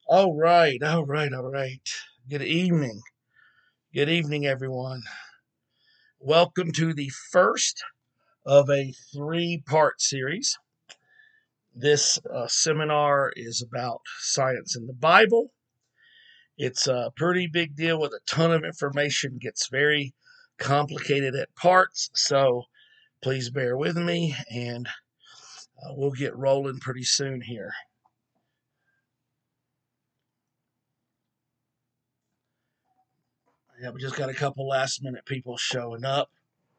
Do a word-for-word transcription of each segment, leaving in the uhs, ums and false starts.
All right, all right, all right. Good evening. Good evening, everyone. Welcome to the first of a three part series. This uh, seminar is about science in the Bible. It's a pretty big deal with a ton of information, gets very complicated at parts. So please bear with me, and uh, we'll get rolling pretty soon here. Yeah, we just got a couple last minute people showing up.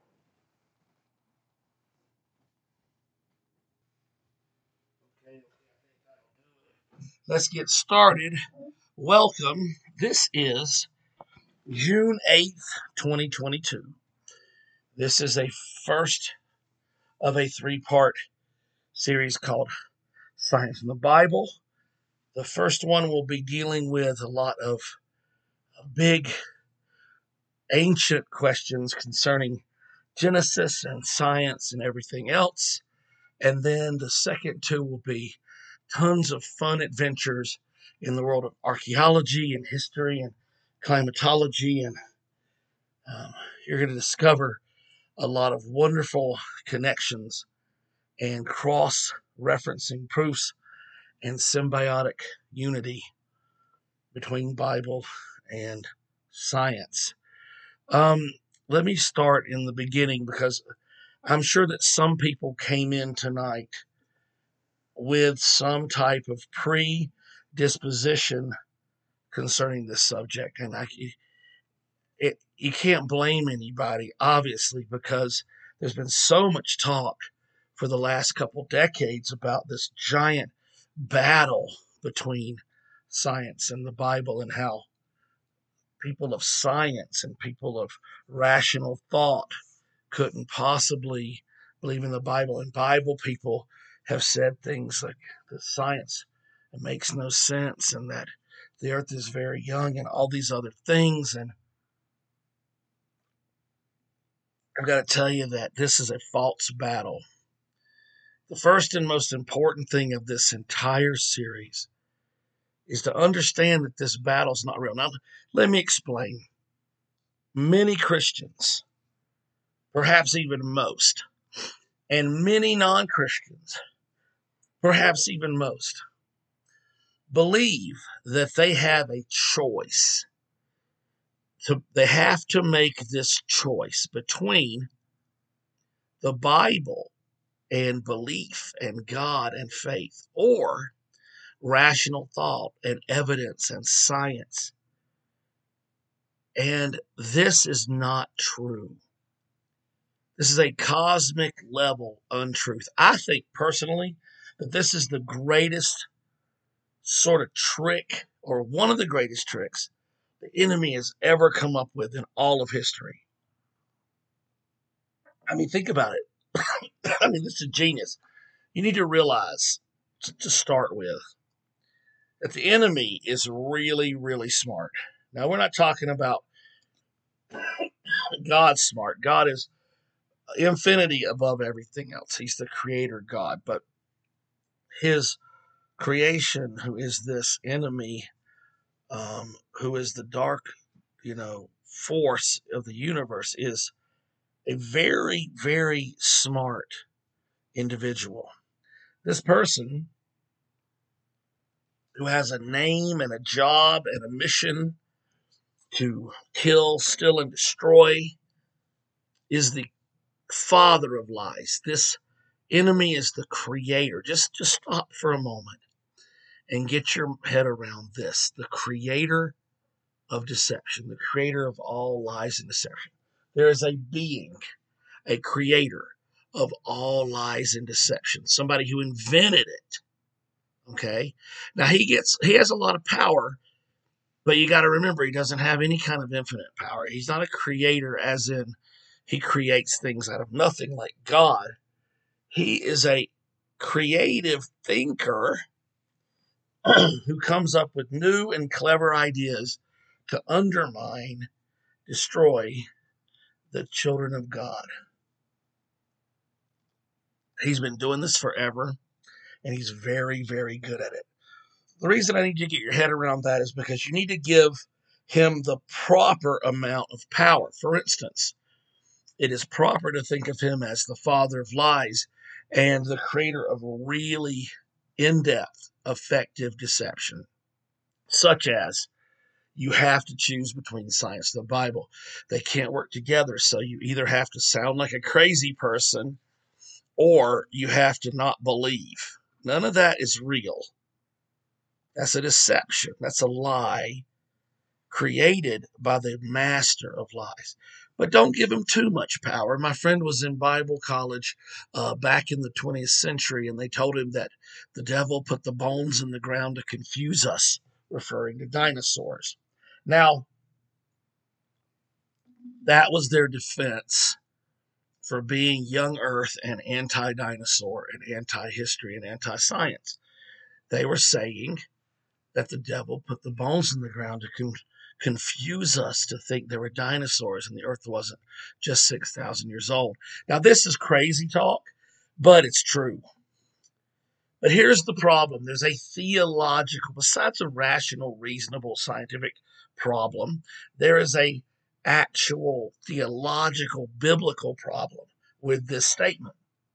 Let's get started. Welcome. This is June eighth, twenty twenty-two. This is a first of a three part series called Science in the Bible. The first one will be dealing with a lot of big ancient questions concerning Genesis and science and everything else. And then the second two will be tons of fun adventures in the world of archaeology and history and climatology. And um, you're going to discover a lot of wonderful connections and cross referencing proofs and symbiotic unity between Bible and science. Um, Let me start in the beginning because I'm sure that some people came in tonight with some type of predisposition concerning this subject, and I, it, you can't blame anybody, obviously, because there's been so much talk for the last couple decades about this giant battle between science and the Bible, and how people of science and people of rational thought couldn't possibly believe in the Bible. And Bible people have said things like that science it makes no sense and that the earth is very young and all these other things. And I've got to tell you that this is a false battle. The first and most important thing of this entire series is to understand that this battle is not real. Now, let me explain. Many Christians, perhaps even most, and many non Christians, perhaps even most, believe that they have a choice. To, they have to make this choice between the Bible and belief and God and faith, or rational thought and evidence and science. And this is not true. This is a cosmic level untruth. I think personally that this is the greatest sort of trick, or one of the greatest tricks, the enemy has ever come up with in all of history. I mean, think about it. I mean, this is genius. You need to realize, to start with, that the enemy is really, really smart. Now, we're not talking about God smart. God is infinity above everything else. He's the creator God. But his creation, who is this enemy, um, who is the dark, you know, force of the universe, is a very, very smart individual. This person who has a name and a job and a mission to kill, steal, and destroy is the father of lies. This enemy is the creator. Just, just stop for a moment and get your head around this. The creator of deception, the creator of all lies and deception. There is a being, a creator of all lies and deception, somebody who invented it. Okay. Now he gets, he has a lot of power, but you got to remember he doesn't have any kind of infinite power. He's not a creator, as in he creates things out of nothing like God. He is a creative thinker who comes up with new and clever ideas to undermine, destroy the children of God. He's been doing this forever, and he's very, very good at it. The reason I need you to get your head around that is because you need to give him the proper amount of power. For instance, it is proper to think of him as the father of lies and the creator of really in-depth, effective deception, such as you have to choose between science and the Bible. They can't work together, so you either have to sound like a crazy person or you have to not believe. None of that is real. That's a deception. That's a lie created by the master of lies. But don't give him too much power. My friend was in Bible college uh, back in the twentieth century, and they told him that the devil put the bones in the ground to confuse us, referring to dinosaurs. Now, that was their defense for being young Earth and anti-dinosaur and anti-history and anti-science. They were saying that the devil put the bones in the ground to con- confuse us to think there were dinosaurs and the earth wasn't just six thousand years old. Now, this is crazy talk, but it's true. But here's the problem. There's a theological, besides a rational, reasonable, scientific problem, there is a actual theological, biblical problem with this statement.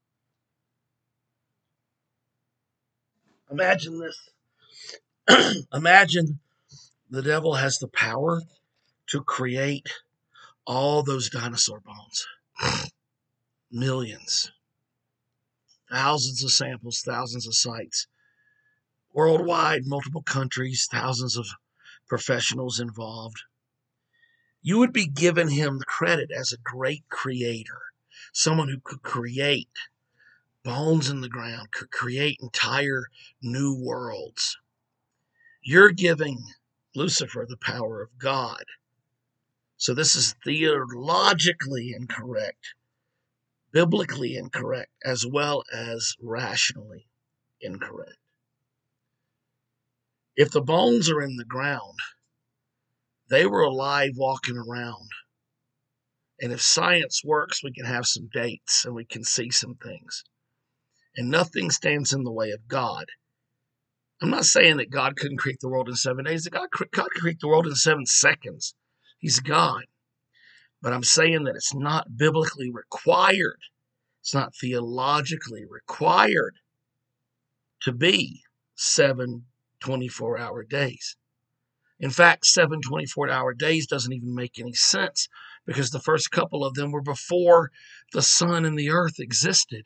Imagine this. Imagine the devil has the power to create all those dinosaur bones. Millions. Thousands of samples, thousands of sites. Worldwide, multiple countries, thousands of professionals involved. You would be giving him the credit as a great creator. Someone who could create bones in the ground, could create entire new worlds. You're giving Lucifer the power of God. So this is theologically incorrect, biblically incorrect, as well as rationally incorrect. If the bones are in the ground, they were alive walking around. And if science works, we can have some dates and we can see some things. And nothing stands in the way of God. I'm not saying that God couldn't create the world in seven days. God, God could create the world in seven seconds. He's God. But I'm saying that it's not biblically required. It's not theologically required to be seven twenty-four hour days. In fact, seven twenty-four hour days doesn't even make any sense because the first couple of them were before the sun and the earth existed.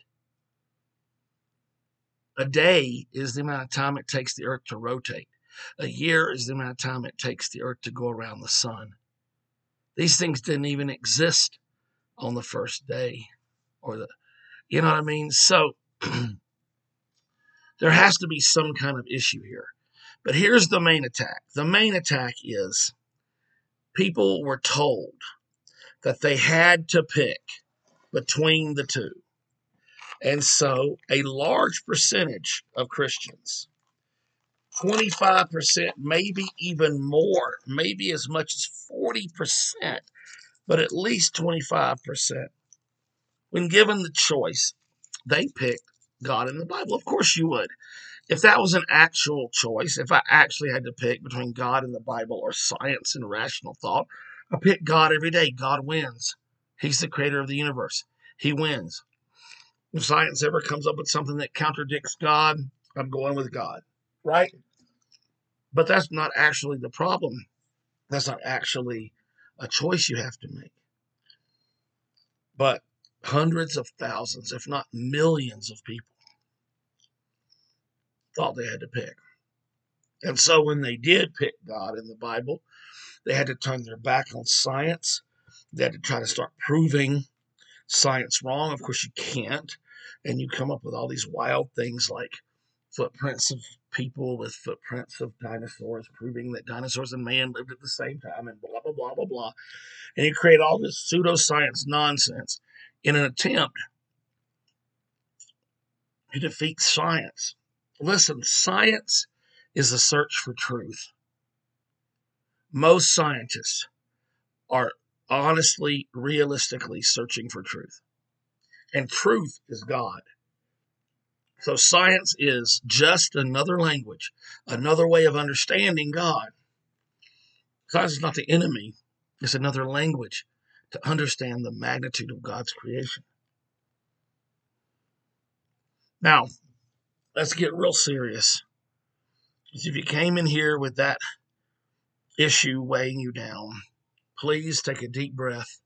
A day is the amount of time it takes the earth to rotate. A year is the amount of time it takes the earth to go around the sun. These things didn't even exist on the first day, or the, you know what I mean? So there has to be some kind of issue here. But here's the main attack. The main attack is people were told that they had to pick between the two. And so a large percentage of Christians, twenty-five percent, maybe even more, maybe as much as forty percent, but at least twenty-five percent, when given the choice, they picked God in the Bible. Of course you would. If that was an actual choice, if I actually had to pick between God and the Bible or science and rational thought, I pick God every day. God wins. He's the creator of the universe. He wins. If science ever comes up with something that contradicts God, I'm going with God, right? But that's not actually the problem. That's not actually a choice you have to make. But hundreds of thousands, if not millions of people thought they had to pick. And so when they did pick God in the Bible, they had to turn their back on science. They had to try to start proving science wrong. Of course, you can't. And you come up with all these wild things like footprints of people with footprints of dinosaurs, proving that dinosaurs and man lived at the same time, and blah, blah, blah, blah, blah. And you create all this pseudoscience nonsense in an attempt to defeat science. Listen, science is a search for truth. Most scientists are honestly, realistically searching for truth. And truth is God. So science is just another language, another way of understanding God. Science is not the enemy. It's another language to understand the magnitude of God's creation. Now, let's get real serious. If you came in here with that issue weighing you down, please take a deep breath.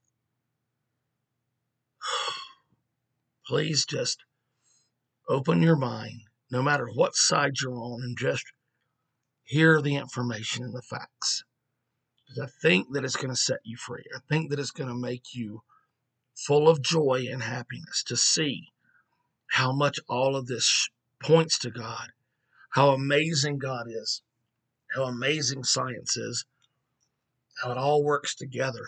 Please just open your mind, no matter what side you're on, and just hear the information and the facts. Because I think that it's going to set you free. I think that it's going to make you full of joy and happiness to see how much all of this points to God, how amazing God is, how amazing science is, how it all works together.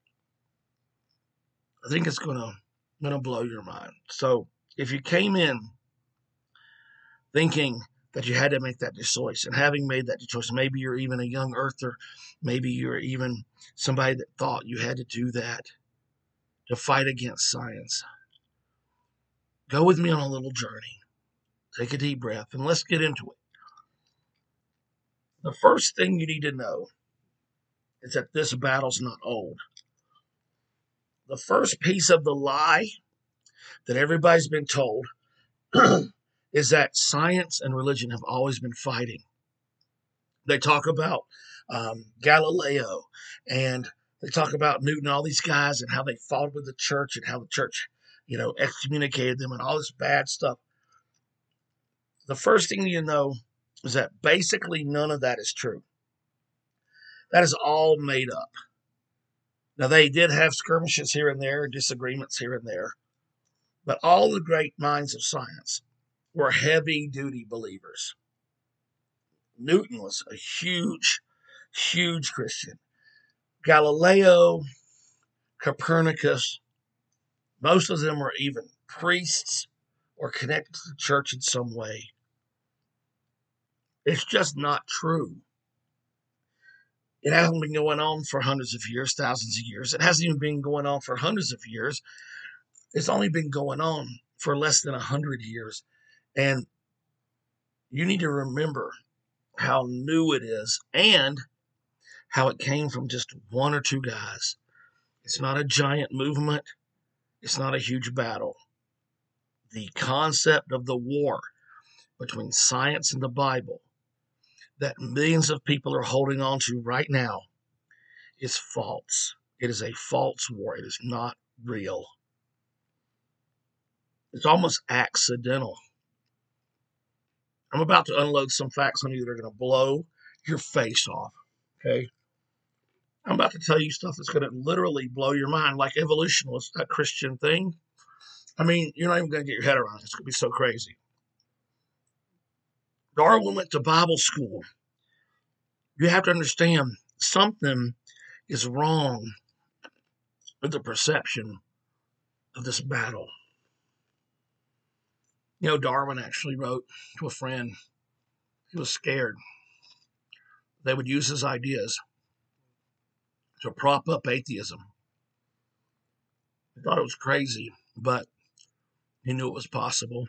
I think it's going to going to blow your mind. So if you came in thinking that you had to make that choice, and having made that choice, maybe you're even a young earther, maybe you're even somebody that thought you had to do that to fight against science, go with me on a little journey. Take a deep breath and let's get into it. The first thing you need to know is that this battle's not old. The first piece of the lie that everybody's been told is that science and religion have always been fighting. They talk about um, Galileo, and they talk about Newton, all these guys, and how they fought with the church and how the church, you know, excommunicated them and all this bad stuff. The first thing you know is that basically none of that is true. That is all made up. Now, they did have skirmishes here and there, disagreements here and there, but all the great minds of science were heavy-duty believers. Newton was a huge, huge Christian. Galileo, Copernicus, most of them were even priests or connected to the church in some way. It's just not true. It hasn't been going on for hundreds of years, thousands of years. It hasn't even been going on for hundreds of years. It's only been going on for less than a hundred years. And you need to remember how new it is and how it came from just one or two guys. It's not a giant movement. It's not a huge battle. The concept of the war between science and the Bible that millions of people are holding on to right now is false. It is a false war. It is not real. It's almost accidental. I'm about to unload some facts on you that are going to blow your face off. Okay? I'm about to tell you stuff that's going to literally blow your mind, like evolution was a Christian thing. I mean, you're not even going to get your head around it. It's going to be so crazy. Darwin went to Bible school. You have to understand something is wrong with the perception of this battle. You know, Darwin actually wrote to a friend. He was scared they would use his ideas to prop up atheism. He thought it was crazy, but he knew it was possible.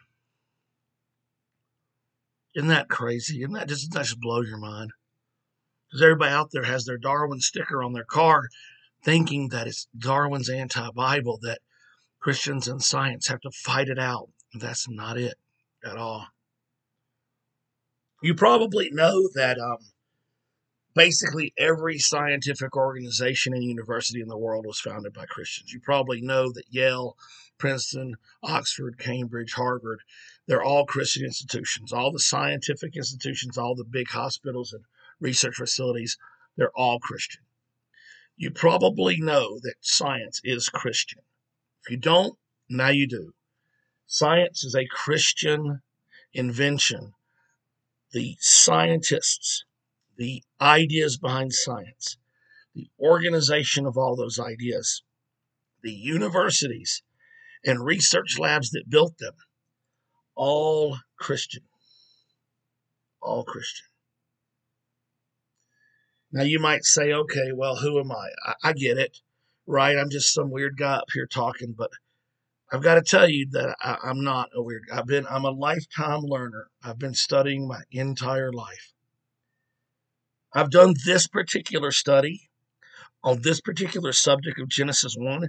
Isn't that crazy? Isn't that just, that just blow your mind? Because everybody out there has their Darwin sticker on their car thinking that it's Darwin's anti-Bible, that Christians and science have to fight it out. That's not it at all. You probably know that um, basically every scientific organization and university in the world was founded by Christians. You probably know that Yale, Princeton, Oxford, Cambridge, Harvard, they're all Christian institutions. All the scientific institutions, all the big hospitals and research facilities, they're all Christian. You probably know that science is Christian. If you don't, now you do. Science is a Christian invention. The scientists, the ideas behind science, the organization of all those ideas, the universities and research labs that built them, all Christian. All Christian. Now you might say, okay, well, who am I? I, I get it, right? I'm just some weird guy up here talking, but I've got to tell you that I, I'm not a weird. I've been. I'm a lifetime learner. I've been studying my entire life. I've done this particular study on this particular subject of Genesis one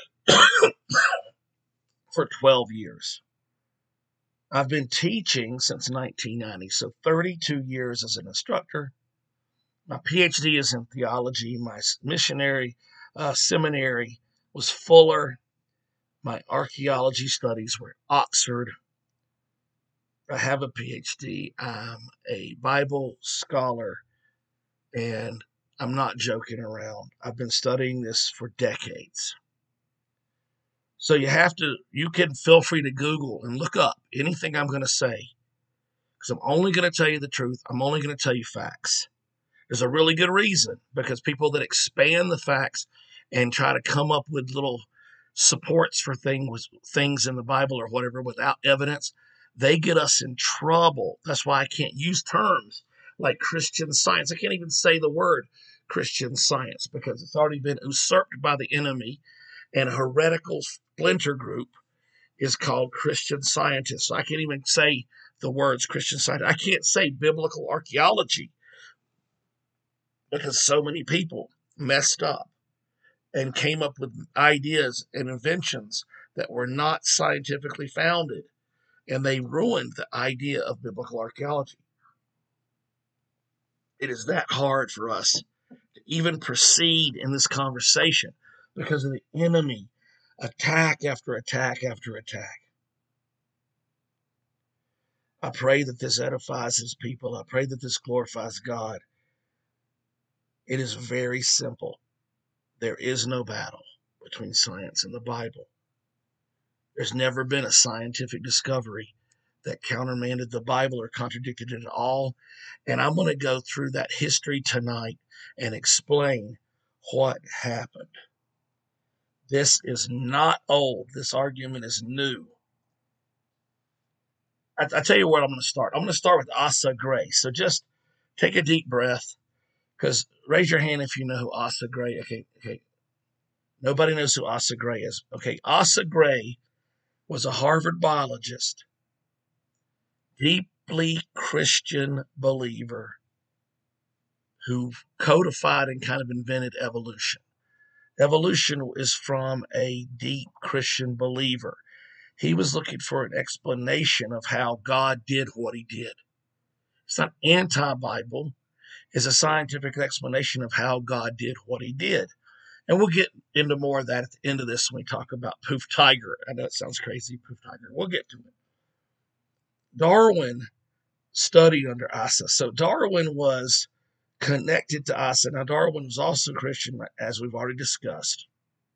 for twelve years. I've been teaching since nineteen ninety, so thirty-two years as an instructor. My P H D is in theology. My missionary uh, seminary was Fuller. My archaeology studies were Oxford. I have a P H D. I'm a Bible scholar, and I'm not joking around. I've been studying this for decades. So you have to, you can feel free to Google and look up anything I'm going to say, because I'm only going to tell you the truth. I'm only going to tell you facts. There's a really good reason, because people that expand the facts and try to come up with little supports for things, things in the Bible or whatever without evidence, they get us in trouble. That's why I can't use terms like Christian Science. I can't even say the word Christian Science because it's already been usurped by the enemy, and a heretical splinter group is called Christian Scientists. So I can't even say the words Christian Science. I can't say biblical archaeology because so many people messed up and came up with ideas and inventions that were not scientifically founded, and they ruined the idea of biblical archaeology. It is that hard for us to even proceed in this conversation because of the enemy, attack after attack after attack. I pray that this edifies his people. I pray that this glorifies God. It is very simple. There is no battle between science and the Bible. There's never been a scientific discovery that countermanded the Bible or contradicted it at all. And I'm going to go through that history tonight and explain what happened. This is not old. This argument is new. I, I tell you what I'm going to start. I'm going to start with Asa Gray. So just take a deep breath, because raise your hand if you know who Asa Gray. Okay, okay. Nobody knows who Asa Gray is. Okay, Asa Gray was a Harvard biologist, deeply Christian believer who codified and kind of invented evolution. Evolution is from a deep Christian believer. He was looking for an explanation of how God did what he did. It's not anti-Bible. It's a scientific explanation of how God did what he did. And we'll get into more of that at the end of this when we talk about Poof Tiger. I know it sounds crazy, Poof Tiger. We'll get to it. Darwin studied under Asa. So Darwin was connected to Asa. Now, Darwin was also Christian, as we've already discussed.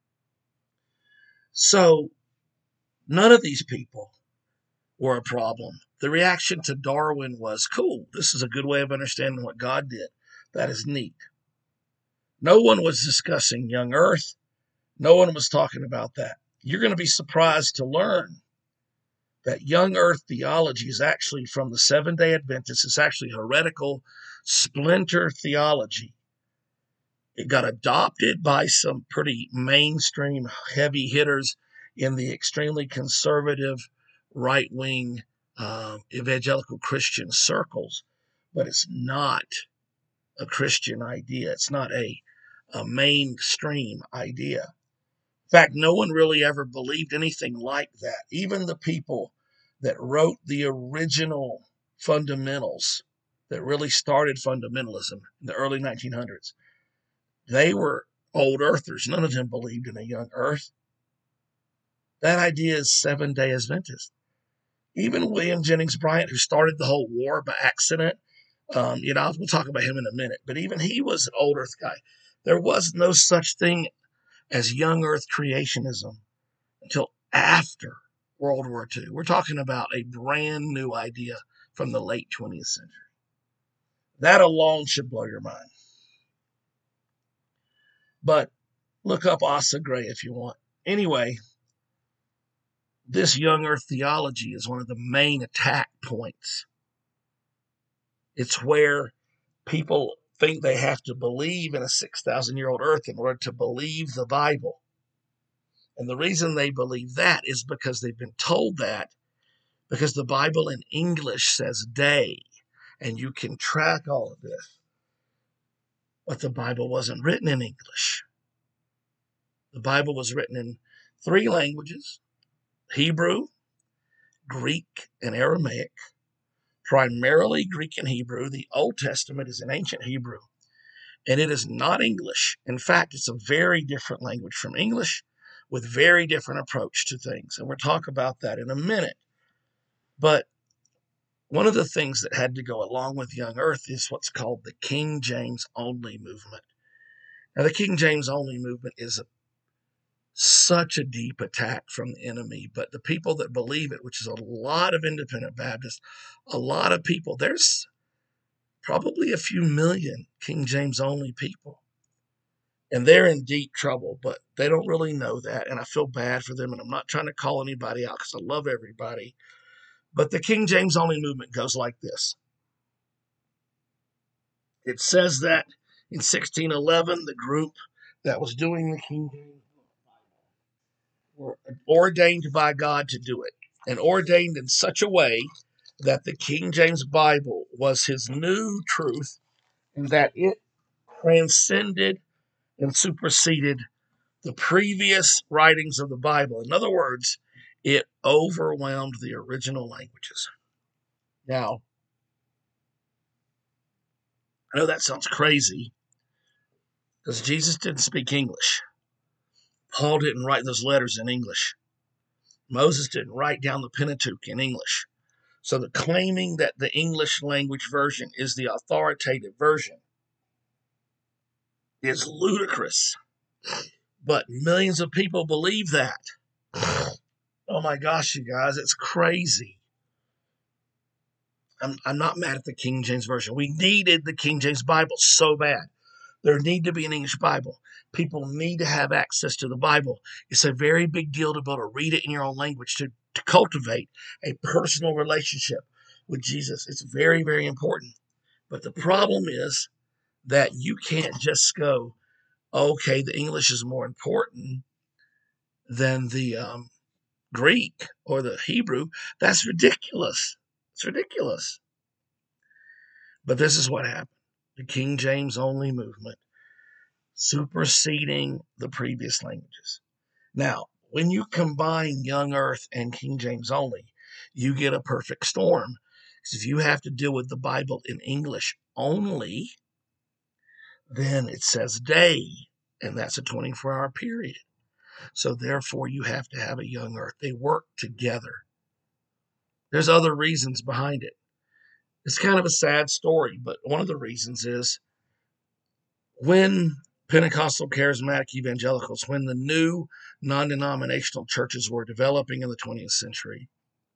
So none of these people were a problem. The reaction to Darwin was, cool, this is a good way of understanding what God did. That is neat. No one was discussing young earth. No one was talking about that. You're going to be surprised to learn that young earth theology is actually from the Seventh-day Adventists. It's actually heretical splinter theology. It got adopted by some pretty mainstream heavy hitters in the extremely conservative right-wing uh, evangelical Christian circles, but it's not a Christian idea. It's not a, a mainstream idea. In fact, no one really ever believed anything like that. Even the people that wrote the original fundamentals that really started fundamentalism in the early nineteen hundreds, they were old earthers. None of them believed in a young earth. That idea is Seventh-day Adventist. Even William Jennings Bryan, who started the whole war by accident, um, you know, we'll talk about him in a minute, but even he was an old earth guy. There was no such thing as young earth creationism until after World War Two. We're talking about a brand new idea from the late twentieth century. That alone should blow your mind. But look up Asa Gray if you want. Anyway, this young earth theology is one of the main attack points. It's where people think they have to believe in a six thousand year old earth in order to believe the Bible. And the reason they believe that is because they've been told that, because the Bible in English says day, and you can track all of this. But the Bible wasn't written in English. The Bible was written in three languages: Hebrew, Greek, and Aramaic. Primarily Greek and Hebrew. The Old Testament is in ancient Hebrew, and it is not English. In fact, it's a very different language from English with very different approach to things. And we'll talk about that in a minute. But one of the things that had to go along with Young Earth is what's called the King James Only movement. Now, the King James Only movement is a, such a deep attack from the enemy, but the people that believe it, which is a lot of independent Baptists, a lot of people, there's probably a few million King James Only people. And they're in deep trouble, but they don't really know that. And I feel bad for them. And I'm not trying to call anybody out because I love everybody. But the King James Only movement goes like this. It says that in sixteen eleven, the group that was doing the King James were ordained by God to do it, and ordained in such a way that the King James Bible was his new truth, and that it transcended and superseded the previous writings of the Bible. In other words, it overwhelmed the original languages. Now, I know that sounds crazy because Jesus didn't speak English. Paul didn't write those letters in English. Moses didn't write down the Pentateuch in English. So the claiming that the English language version is the authoritative version is ludicrous. But millions of people believe that. Oh my gosh, you guys, it's crazy. I'm, I'm not mad at the King James Version. We needed the King James Bible so bad. There need to be an English Bible. People need to have access to the Bible. It's a very big deal to be able to read it in your own language, to, to cultivate a personal relationship with Jesus. It's very, very important. But the problem is that you can't just go, okay, the English is more important than the um, Greek or the Hebrew. That's ridiculous. It's ridiculous. But this is what happened. The King James Only movement superseding the previous languages. Now, when you combine Young Earth and King James Only, you get a perfect storm. Because if you have to deal with the Bible in English only, then it says day, and that's a twenty-four hour period. So therefore, you have to have a Young Earth. They work together. There's other reasons behind it. It's kind of a sad story, but one of the reasons is when Pentecostal charismatic evangelicals, when the new non-denominational churches were developing in the twentieth century,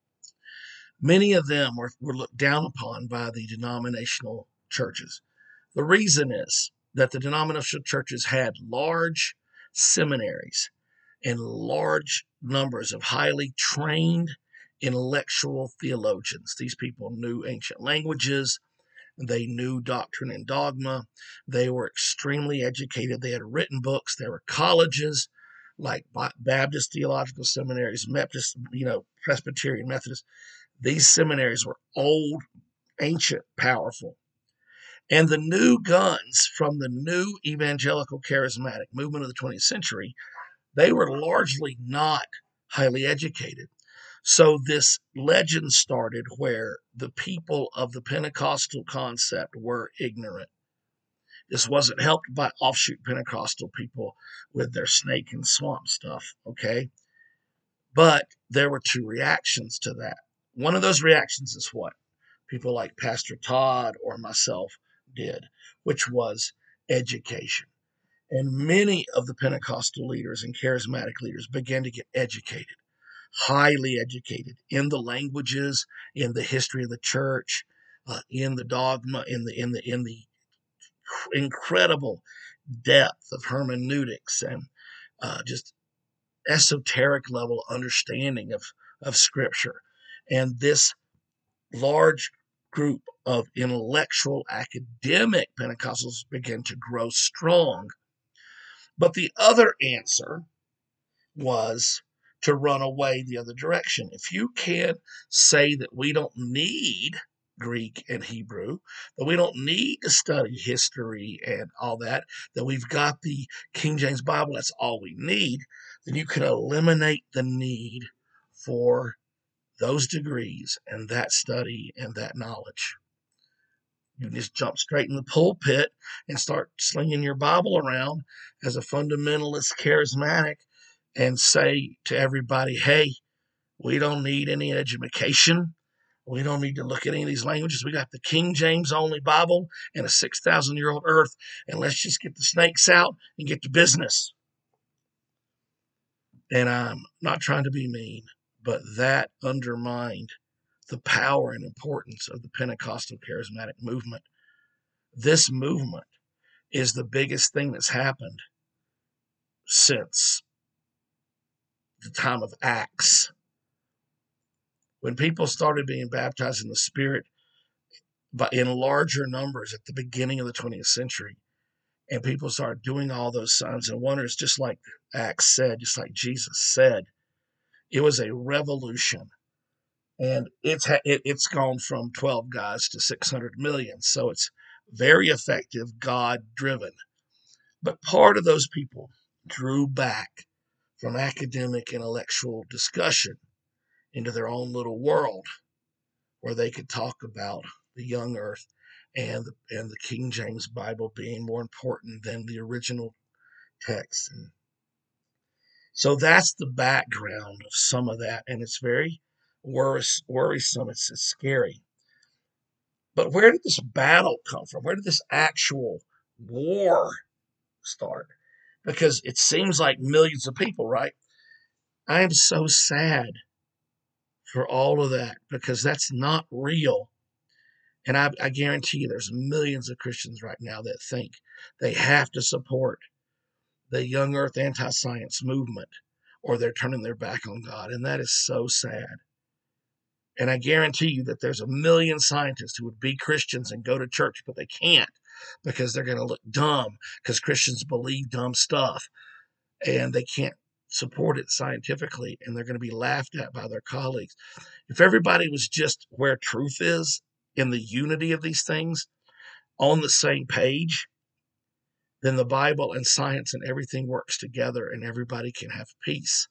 many of them were, were looked down upon by the denominational churches. The reason is that the denominational churches had large seminaries and large numbers of highly trained intellectual theologians. These people knew ancient languages. They knew doctrine and dogma. They were extremely educated. They had written books. There were colleges like Baptist theological seminaries, Methodist, you know, Presbyterian, Methodist. These seminaries were old, ancient, powerful. And the new guns from the new evangelical charismatic movement of the twentieth century, they were largely not highly educated. So this legend started where the people of the Pentecostal concept were ignorant. This wasn't helped by offshoot Pentecostal people with their snake and swamp stuff, okay? But there were two reactions to that. One of those reactions is what people like Pastor Todd or myself did, which was education. And many of the Pentecostal leaders and charismatic leaders began to get educated, highly educated in the languages, in the history of the church, uh, in the dogma, in the in the in the incredible depth of hermeneutics and uh, just esoteric level understanding of of Scripture. And this large group of intellectual academic Pentecostals began to grow strong. But the other answer was to run away the other direction. If you can't say that we don't need Greek and Hebrew, that we don't need to study history and all that, that we've got the King James Bible, that's all we need, then you can eliminate the need for those degrees and that study and that knowledge. You just jump straight in the pulpit and start slinging your Bible around as a fundamentalist charismatic and say to everybody, hey, we don't need any education. We don't need to look at any of these languages. We got the King James only Bible and a six thousand year old earth, and let's just get the snakes out and get to business. And I'm not trying to be mean, but that undermined the power and importance of the Pentecostal charismatic movement. This movement is the biggest thing that's happened since the time of Acts. When people started being baptized in the Spirit but in larger numbers at the beginning of the twentieth century, and people started doing all those signs and wonders, just like Acts said, just like Jesus said, it was a revolution. And it's it, it's gone from twelve guys to six hundred million. So it's very effective, God-driven. But part of those people drew back from academic intellectual discussion into their own little world where they could talk about the young earth and the, and the King James Bible being more important than the original text. And so that's the background of some of that, and it's very worris, worrisome. It's, it's scary. But where did this battle come from? Where did this actual war start? Because it seems like millions of people, right? I am so sad for all of that because that's not real. And I, I guarantee you there's millions of Christians right now that think they have to support the young earth anti-science movement or they're turning their back on God. And that is so sad. And I guarantee you that there's a million scientists who would be Christians and go to church, but they can't because they're going to look dumb because Christians believe dumb stuff and they can't support it scientifically and they're going to be laughed at by their colleagues. If everybody was just where truth is in the unity of these things on the same page, then the Bible and science and everything works together and everybody can have peace.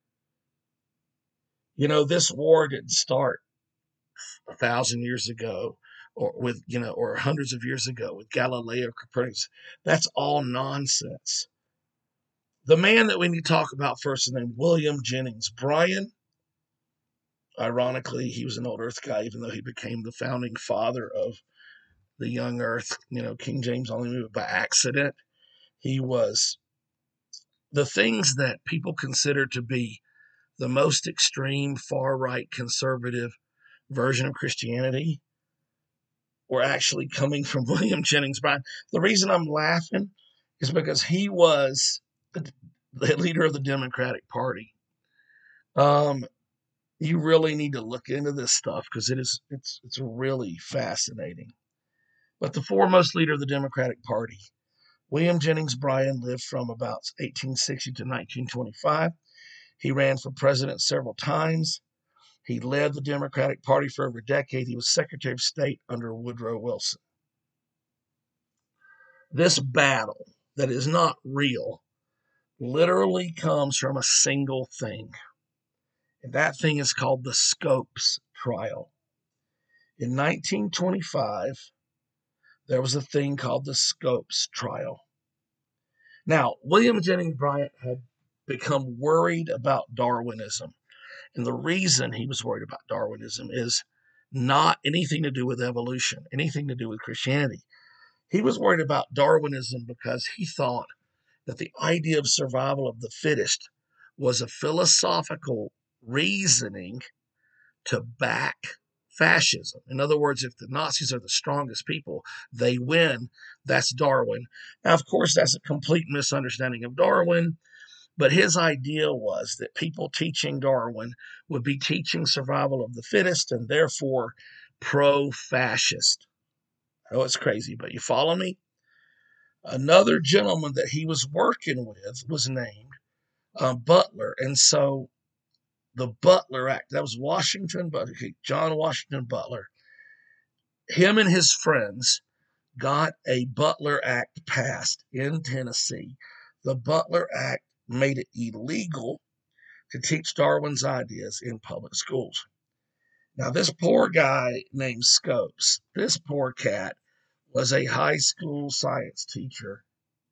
You know, this war didn't start a thousand years ago or with, you know, or hundreds of years ago with Galileo Copernicus. That's all nonsense. The man that we need to talk about first is named William Jennings Bryan. Ironically, he was an old earth guy, even though he became the founding father of the young earth, you know, King James only movement by accident. He was the things that people consider to be the most extreme, far-right, conservative version of Christianity were actually coming from William Jennings Bryan. The reason I'm laughing is because he was the, the leader of the Democratic Party. Um, you really need to look into this stuff because it is it's it's really fascinating. But the foremost leader of the Democratic Party, William Jennings Bryan, lived from about eighteen sixty to nineteen twenty-five. He ran for president several times. He led the Democratic Party for over a decade. He was Secretary of State under Woodrow Wilson. This battle that is not real literally comes from a single thing. And that thing is called the Scopes trial. In nineteen twenty-five, there was a thing called the Scopes trial. Now, William Jennings Bryan had become worried about Darwinism. And the reason he was worried about Darwinism is not anything to do with evolution, anything to do with Christianity. He was worried about Darwinism because he thought that the idea of survival of the fittest was a philosophical reasoning to back fascism. In other words, if the Nazis are the strongest people, they win. That's Darwin. Now, of course, that's a complete misunderstanding of Darwin. But his idea was that people teaching Darwin would be teaching survival of the fittest and therefore pro-fascist. I know it's crazy, but you follow me? Another gentleman that he was working with was named uh, Butler. And so the Butler Act, that was Washington Butler, John Washington Butler. Him and his friends got a Butler Act passed in Tennessee. The Butler Act made it illegal to teach Darwin's ideas in public schools. Now, this poor guy named Scopes, this poor cat, was a high school science teacher.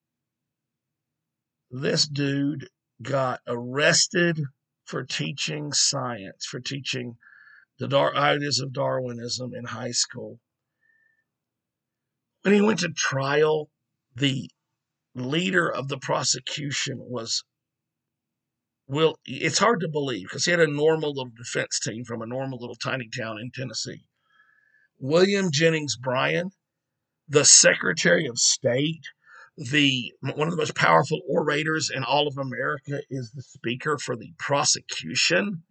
This dude got arrested for teaching science, for teaching the Dar- ideas of Darwinism in high school. When he went to trial, the leader of the prosecution was, well, it's hard to believe because he had a normal little defense team from a normal little tiny town in Tennessee. William Jennings Bryan, the Secretary of State, the one of the most powerful orators in all of America, is the speaker for the prosecution.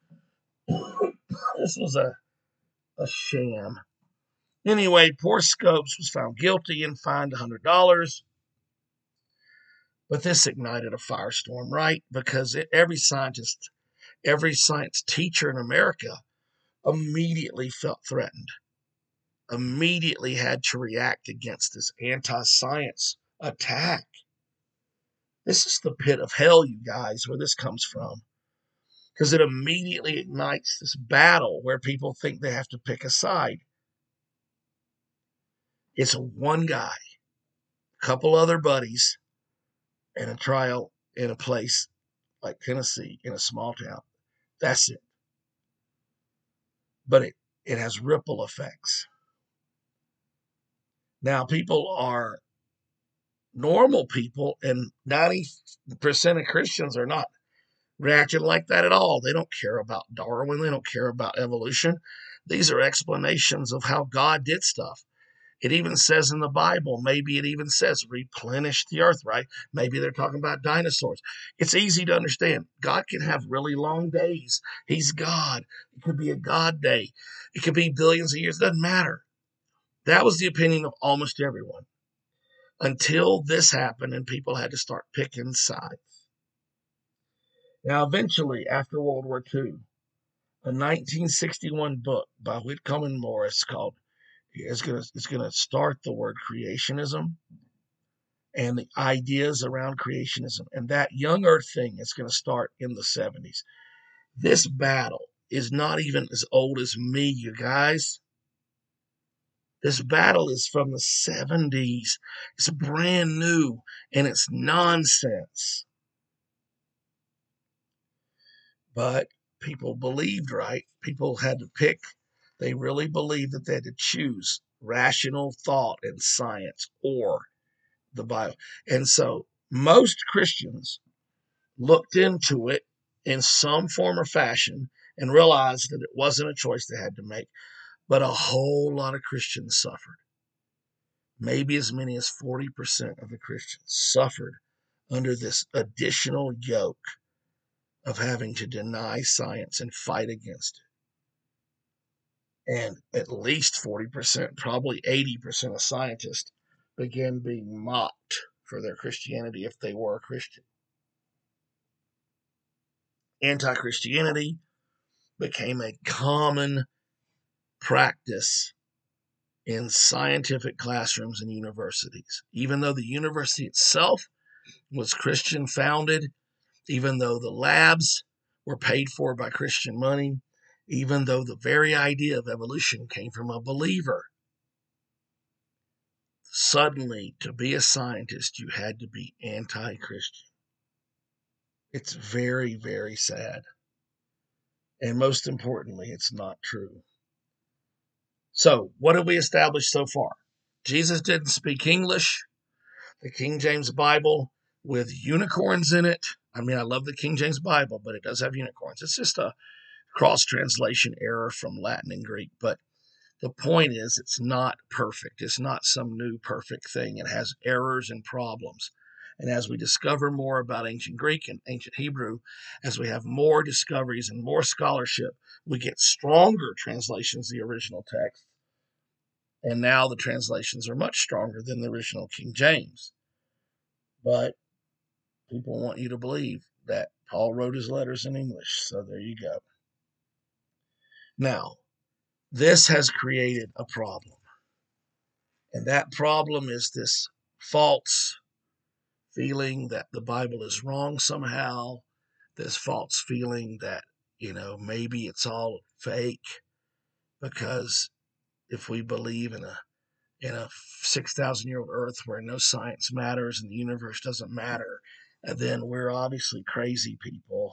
This was a, a sham. Anyway, poor Scopes was found guilty and fined one hundred dollars. But this ignited a firestorm, right? Because it, every scientist, every science teacher in America immediately felt threatened, immediately had to react against this anti-science attack. This is the pit of hell, you guys, where this comes from. Because it immediately ignites this battle where people think they have to pick a side. It's one guy, a couple other buddies, and a trial in a place like Tennessee, in a small town. That's it. But it, it has ripple effects. Now, people are normal people, and ninety percent of Christians are not reacting like that at all. They don't care about Darwin. They don't care about evolution. These are explanations of how God did stuff. It even says in the Bible, maybe it even says replenish the earth, right? Maybe they're talking about dinosaurs. It's easy to understand. God can have really long days. He's God. It could be a God day. It could be billions of years. It doesn't matter. That was the opinion of almost everyone until this happened and people had to start picking sides. Now, eventually, after World War Two, a nineteen sixty-one book by Whitcomb and Morris called It's going to it's going to start the word creationism and the ideas around creationism. And that young earth thing is going to start in the seventies. This battle is not even as old as me, you guys. This battle is from the seventies. It's brand new and it's nonsense. But people believed, right? People had to pick. They really believed that they had to choose rational thought and science or the Bible. And so most Christians looked into it in some form or fashion and realized that it wasn't a choice they had to make. But a whole lot of Christians suffered. Maybe as many as forty percent of the Christians suffered under this additional yoke of having to deny science and fight against it. And at least forty percent, probably eighty percent of scientists began being mocked for their Christianity if they were a Christian. Anti-Christianity became a common practice in scientific classrooms and universities. Even though the university itself was Christian founded, even though the labs were paid for by Christian money, even though the very idea of evolution came from a believer, suddenly to be a scientist, you had to be anti-Christian. It's very, very sad. And most importantly, it's not true. So, what have we established so far? Jesus didn't speak English. The King James Bible with unicorns in it. I mean, I love the King James Bible, but it does have unicorns. It's just a cross-translation error from Latin and Greek. But the point is, it's not perfect. It's not some new perfect thing. It has errors and problems. And as we discover more about ancient Greek and ancient Hebrew, as we have more discoveries and more scholarship, we get stronger translations of the original text. And now the translations are much stronger than the original King James. But people want you to believe that Paul wrote his letters in English. So there you go. Now, this has created a problem. And that problem is this false feeling that the Bible is wrong somehow, this false feeling that, you know, maybe it's all fake, because if we believe in a in a six thousand year old earth where no science matters and the universe doesn't matter, and then we're obviously crazy people.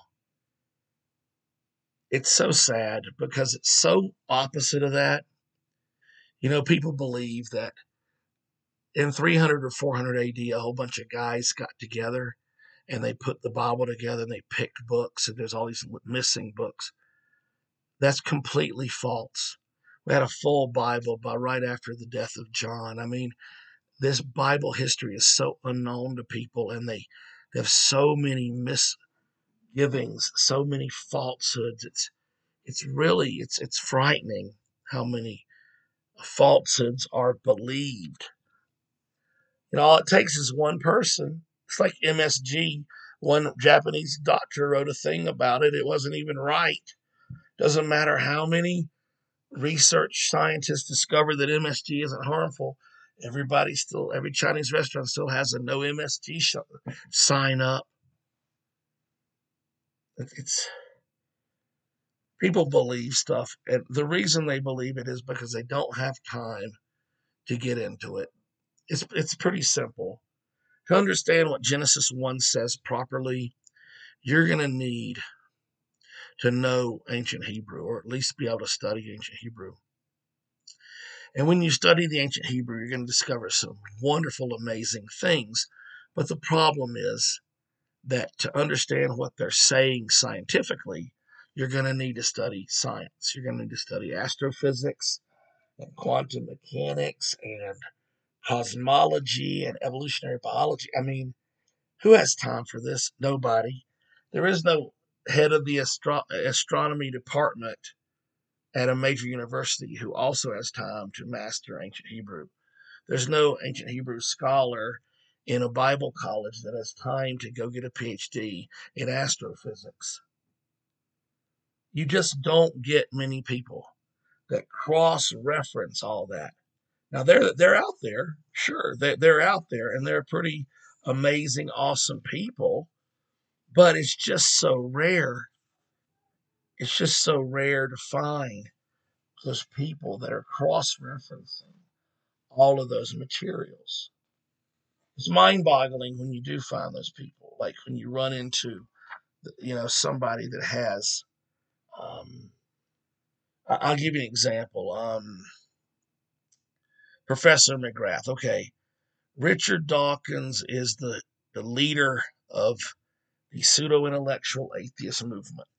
It's so sad because it's so opposite of that. You know, people believe that in three hundred or four hundred A D, a whole bunch of guys got together and they put the Bible together and they picked books, and there's all these missing books. That's completely false. We had a full Bible by right after the death of John. I mean, this Bible history is so unknown to people, and they, they have so many misgivings, so many falsehoods. It's it's really it's it's frightening how many falsehoods are believed. You know, all it takes is one person. It's like M S G. One Japanese doctor wrote a thing about it. It wasn't even right. Doesn't matter how many research scientists discover that M S G isn't harmful. Everybody still, every Chinese restaurant still has a no M S G sign up. It's people believe stuff, and the reason they believe it is because they don't have time to get into it. It's it's pretty simple. To understand what Genesis one says properly, you're going to need to know ancient Hebrew, or at least be able to study ancient Hebrew. And when you study the ancient Hebrew, you're going to discover some wonderful, amazing things. But the problem is that to understand what they're saying scientifically, you're going to need to study science. You're going to need to study astrophysics and quantum mechanics and cosmology and evolutionary biology. I mean, who has time for this? Nobody. There is no head of the astro- astronomy department at a major university who also has time to master ancient Hebrew. There's no ancient Hebrew scholar in a Bible college that has time to go get a P H D in astrophysics. You just don't get many people that cross-reference all that. Now, they're they're out there, sure, they're, they're out there, and they're pretty amazing, awesome people, but it's just so rare. It's just so rare to find those people that are cross-referencing all of those materials. It's mind-boggling when you do find those people, like when you run into, you know, somebody that has, um, I'll give you an example. Um, Professor McGrath. Okay, Richard Dawkins is the, the leader of the pseudo-intellectual atheist movement.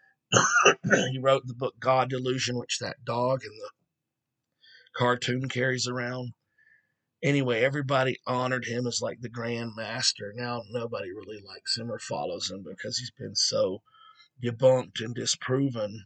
He wrote the book God Delusion, which that dog in the cartoon carries around. Anyway, everybody honored him as like the grand master. Now nobody really likes him or follows him because he's been so debunked and disproven.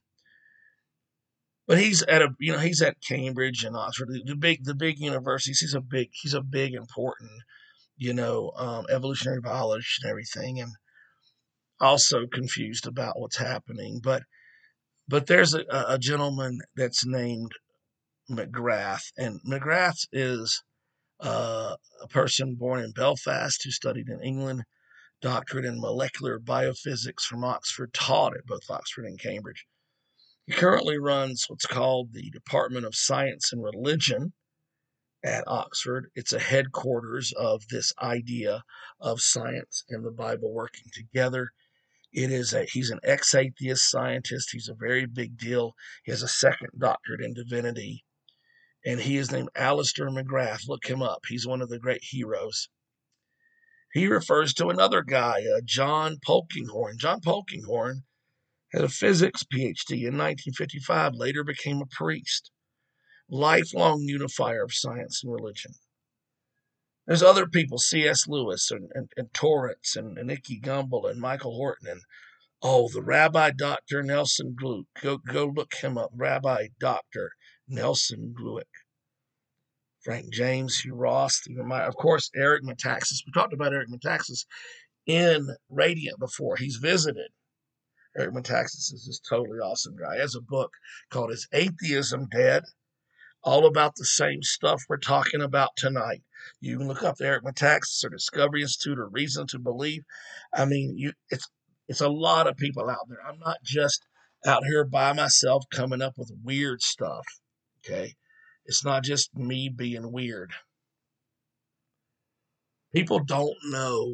But he's at a you know he's at Cambridge and Oxford, the big the big universities. He's a big he's a big important you know um, evolutionary biologist and everything, and also confused about what's happening. But but there's a, a gentleman that's named McGrath, and McGrath is uh, a person born in Belfast who studied in England, doctorate in molecular biophysics from Oxford, taught at both Oxford and Cambridge. He currently runs what's called the Department of Science and Religion at Oxford. It's a headquarters of this idea of science and the Bible working together. It is a he's an ex-atheist scientist. He's a very big deal. He has a second doctorate in divinity. And he is named Alistair McGrath. Look him up. He's one of the great heroes. He refers to another guy, uh, John Polkinghorne. John Polkinghorne had a physics P H D in nineteen fifty-five, later became a priest. Lifelong unifier of science and religion. There's other people, C S. Lewis and, and, and Torrance and, and Nicky Gumbel and Michael Horton and oh, the Rabbi Doctor Nelson Glueck. Go, go look him up. Rabbi Doctor Nelson Glueck. Frank James, Hugh Ross, of course, Eric Metaxas. We talked about Eric Metaxas. in Radiant before. He's visited. Eric Metaxas is this totally awesome guy. He has a book called Is Atheism Dead? All about the same stuff we're talking about tonight. You can look up the Eric Metaxas or Discovery Institute or Reason to Believe. I mean, you it's it's a lot of people out there. I'm not just out here by myself coming up with weird stuff. Okay. It's not just me being weird. People don't know.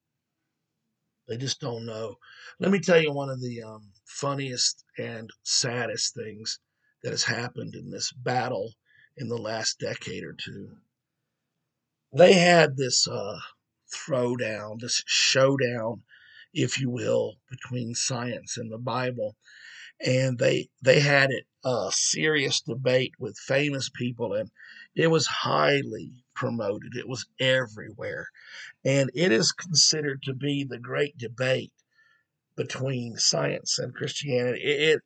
They just don't know. Let me tell you one of the um, funniest and saddest things that has happened in this battle in the last decade or two. They had this uh, throwdown, this showdown, if you will, between science and the Bible, and they they had it a uh, serious debate with famous people, and it was highly promoted. It was everywhere, and it is considered to be the great debate between science and Christianity. It, it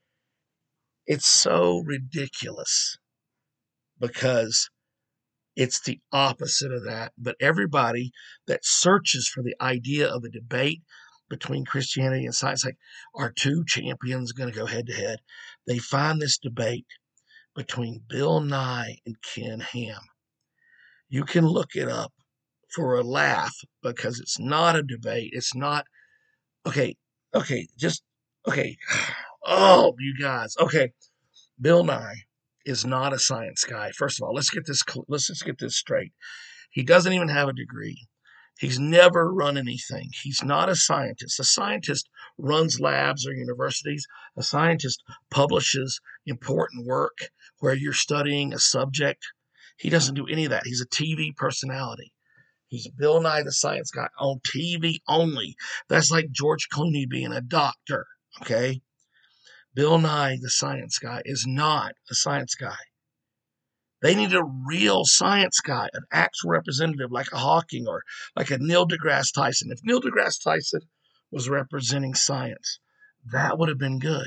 it's so ridiculous because it's the opposite of that. But everybody that searches for the idea of a debate between Christianity and science, like, are two champions going to go head to head? They find this debate between Bill Nye and Ken Ham. You can look it up for a laugh because it's not a debate. It's not, okay, okay, just, okay. Oh, you guys. Okay. Bill Nye is not a science guy. First of all, let's get this, let's just get this straight. He doesn't even have a degree. He's never run anything. He's not a scientist. A scientist runs labs or universities. A scientist publishes important work where you're studying a subject. He doesn't do any of that. He's a T V personality. He's Bill Nye the Science Guy on T V only. That's like George Clooney being a doctor, okay? Bill Nye the Science Guy is not a science guy. They need a real science guy, an actual representative like a Hawking or like a Neil deGrasse Tyson. If Neil deGrasse Tyson was representing science, that would have been good.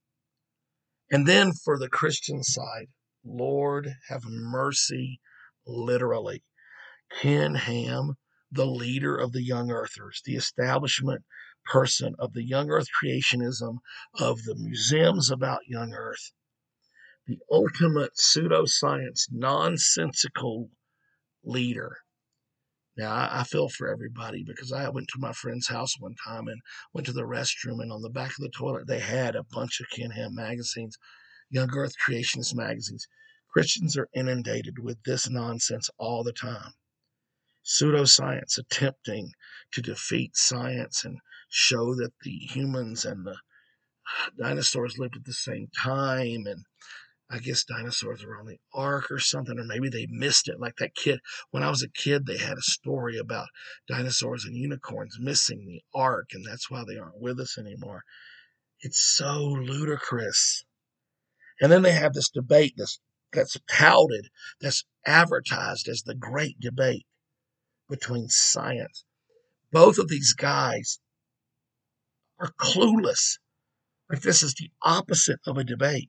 And then for the Christian side, Lord have mercy, literally. Ken Ham, the leader of the Young Earthers, the establishment person of the Young Earth creationism, of the museums about Young Earth, the ultimate pseudoscience, nonsensical leader. Now, I, I feel for everybody because I went to my friend's house one time and went to the restroom, and on the back of the toilet, they had a bunch of Ken Ham magazines, Young Earth Creationist magazines. Christians are inundated with this nonsense all the time. Pseudoscience attempting to defeat science and show that the humans and the dinosaurs lived at the same time, and I guess dinosaurs were on the ark or something, or maybe they missed it. Like that kid, when I was a kid, they had a story about dinosaurs and unicorns missing the ark, and that's why they aren't with us anymore. It's so ludicrous. And then they have this debate that's, that's touted, that's advertised as the great debate between science. Both of these guys are clueless. Like, this is the opposite of a debate.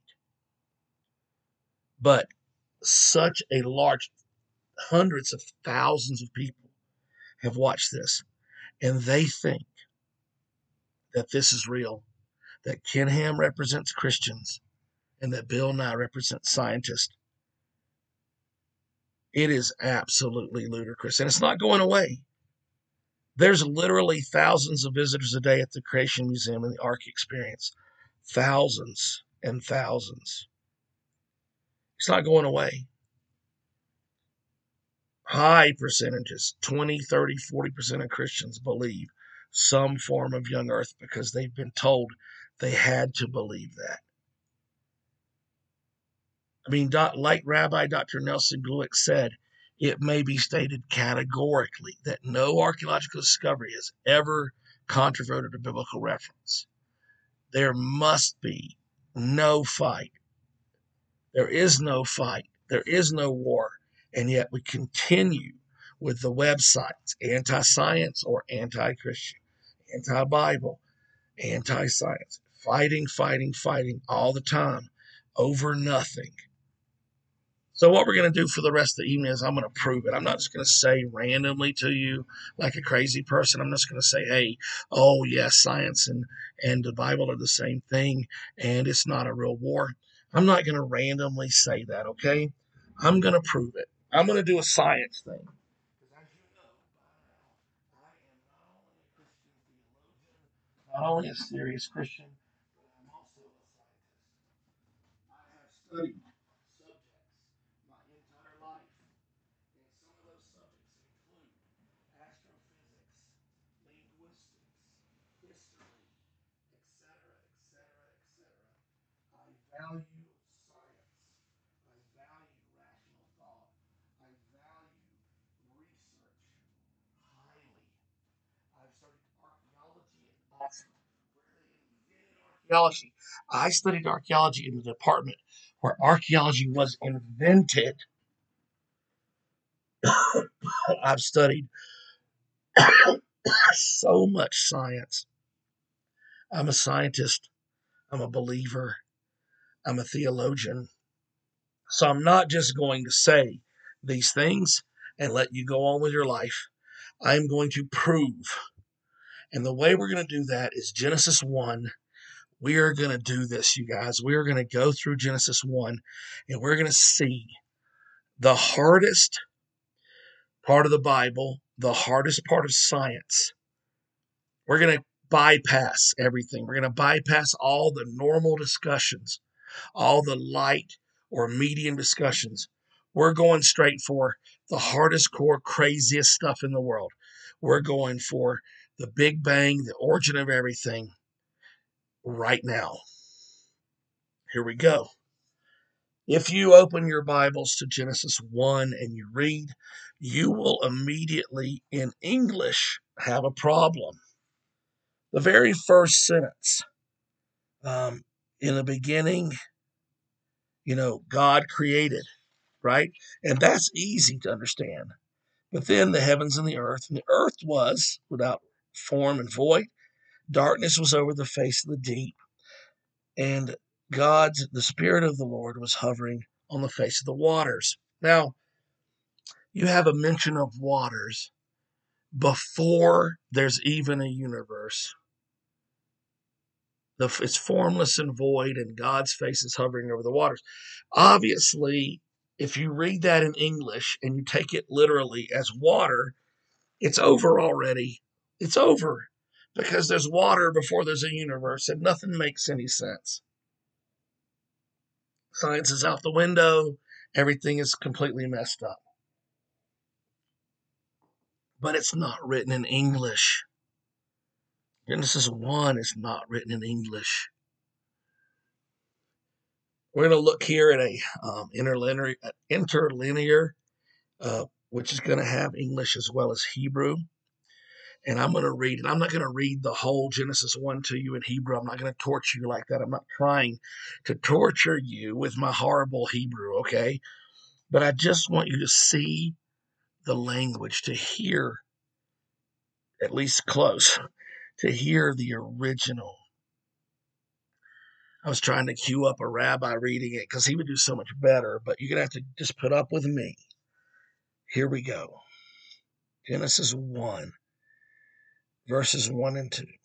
But such a large, hundreds of thousands of people have watched this, and they think that this is real, that Ken Ham represents Christians, and that Bill Nye represents scientists. It is absolutely ludicrous, and it's not going away. There's literally thousands of visitors a day at the Creation Museum and the Ark Experience. Thousands and thousands. It's not going away. High percentages, twenty, thirty, forty percent of Christians believe some form of young earth because they've been told they had to believe that. I mean, like Rabbi Doctor Nelson Glueck said, it may be stated categorically that no archaeological discovery has ever controverted a biblical reference. There must be no fight. There is no fight. There is no war. And yet we continue with the websites, anti-science or anti-Christian, anti-Bible, anti-science, fighting, fighting, fighting all the time over nothing. So what we're going to do for the rest of the evening is I'm going to prove it. I'm not just going to say randomly to you like a crazy person. I'm just going to say, hey, oh, yes, science and, and the Bible are the same thing, and it's not a real war. I'm not going to randomly say that, okay? I'm going to prove it. I'm going to do a science thing. Because as you know, by now, I am not only a Christian theologian, not only a serious Christian, but I'm also a scientist. I have studied subjects my entire life, and some of those subjects include astrophysics, linguistics, history, et cetera, et cetera, et cetera. I value science. I value rational thought. I value research highly. I've studied archaeology in Oxford, where they invented archaeology. I studied archaeology in the department where archaeology was invented. I've studied so much science. I'm a scientist. I'm a believer. I'm a theologian. So I'm not just going to say these things and let you go on with your life. I'm going to prove. And the way we're going to do that is Genesis one. We are going to do this, you guys. We are going to go through Genesis one, and we're going to see the hardest part of the Bible, the hardest part of science. We're going to bypass everything. We're going to bypass all the normal discussions, all the light or medium discussions. We're going straight for the hardest core, craziest stuff in the world. We're going for the Big Bang, the origin of everything right now. Here we go. If you open your Bibles to Genesis one and you read, you will immediately in English have a problem. The very first sentence, um, in the beginning, you know, God created, right? And that's easy to understand. But then the heavens and the earth, and the earth was without form and void. Darkness was over the face of the deep, and God's, the Spirit of the Lord was hovering on the face of the waters. Now, you have a mention of waters before there's even a universe. The, it's formless and void, and God's face is hovering over the waters. Obviously, if you read that in English and you take it literally as water, it's over already. It's over because there's water before there's a universe, and nothing makes any sense. Science is out the window. Everything is completely messed up. But it's not written in English. Genesis one is not written in English. We're going to look here at a um, interlinear, interlinear uh, which is going to have English as well as Hebrew. And I'm going to read, and I'm not going to read the whole Genesis one to you in Hebrew. I'm not going to torture you like that. I'm not trying to torture you with my horrible Hebrew, okay? But I just want you to see the language, to hear, at least close, to hear the original. I was trying to cue up a rabbi reading it because he would do so much better, but you're going to have to just put up with me. Here we go. Genesis one, verses one and two.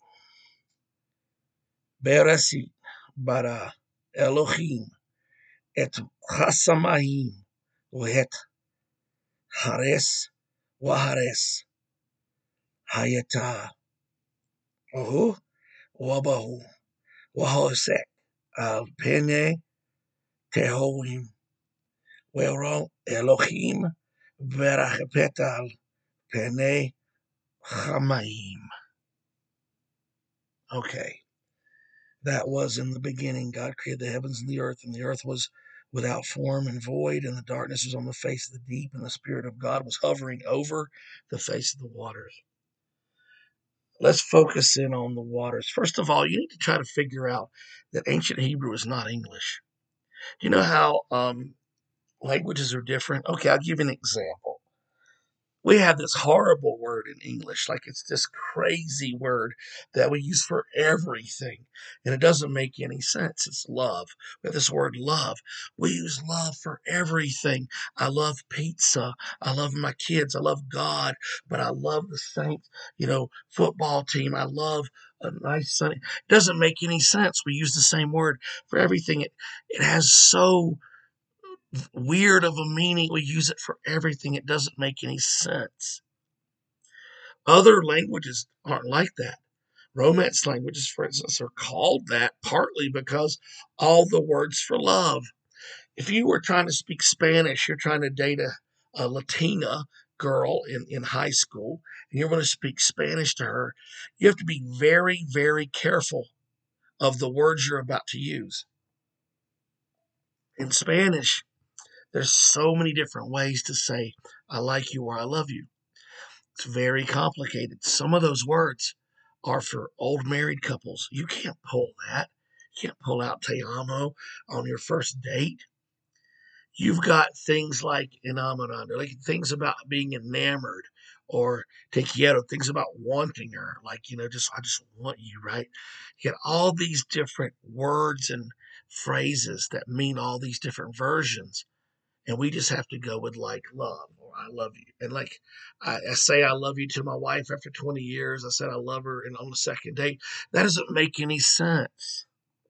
Bereshit bara Elohim et hasamayim u'et hares v'hares hayata uhu wabahu wahosek al pene tehoim wero Elohim verachepet al pene chamayim. Okay. That was in the beginning. God created the heavens and the earth, and the earth was without form and void, and the darkness was on the face of the deep, and the Spirit of God was hovering over the face of the waters. Let's focus in on the waters. First of all, you need to try to figure out that ancient Hebrew is not English. You know how um, languages are different? Okay, I'll give you an example. We have this horrible word in English, like it's this crazy word that we use for everything, and it doesn't make any sense. It's love. We have this word love. We use love for everything. I love pizza. I love my kids. I love God, but I love the Saints, you know, football team. I love a nice sunny. It doesn't make any sense. We use the same word for everything. It it has so weird of a meaning. We use it for everything. It doesn't make any sense. Other languages aren't like that. Romance languages, for instance, are called that partly because all the words for love. If you were trying to speak Spanish, you're trying to date a, a Latina girl in, in high school, and you're going to speak Spanish to her, you have to be very, very careful of the words you're about to use. In Spanish, there's so many different ways to say, I like you or I love you. It's very complicated. Some of those words are for old married couples. You can't pull that. You can't pull out te amo on your first date. You've got things like enamorado, like things about being enamored, or te quiero, things about wanting her, like, you know, just, I just want you, right? You get all these different words and phrases that mean all these different versions. And we just have to go with like love or I love you. And like I, I say I love you to my wife after twenty years. I said I love her and on the second date. That doesn't make any sense.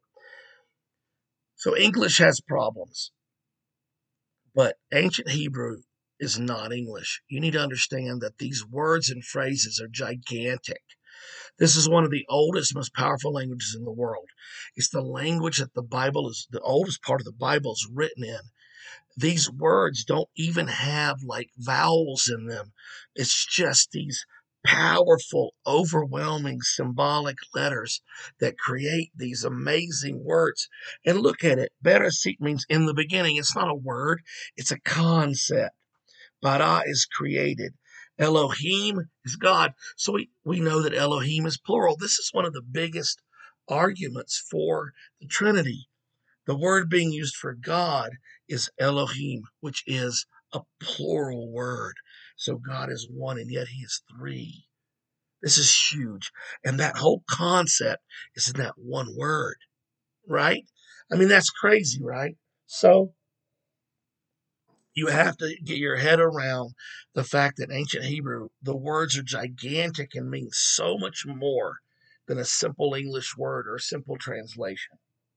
So English has problems, but ancient Hebrew is not English. You need to understand that these words and phrases are gigantic. This is one of the oldest, most powerful languages in the world. It's the language that the Bible is, the oldest part of the Bible is written in. These words don't even have like vowels in them. It's just these powerful, overwhelming symbolic letters that create these amazing words. And look at it. Bereshit means in the beginning. It's not a word, it's a concept. Bara is created. Elohim is God. So we, we know that Elohim is plural. This is one of the biggest arguments for the Trinity. The word being used for God is Elohim, which is a plural word. So God is one and yet he is three. This is huge. And that whole concept is in that one word, right? I mean, that's crazy, right? So you have to get your head around the fact that ancient Hebrew, the words are gigantic and mean so much more than a simple English word or a simple translation.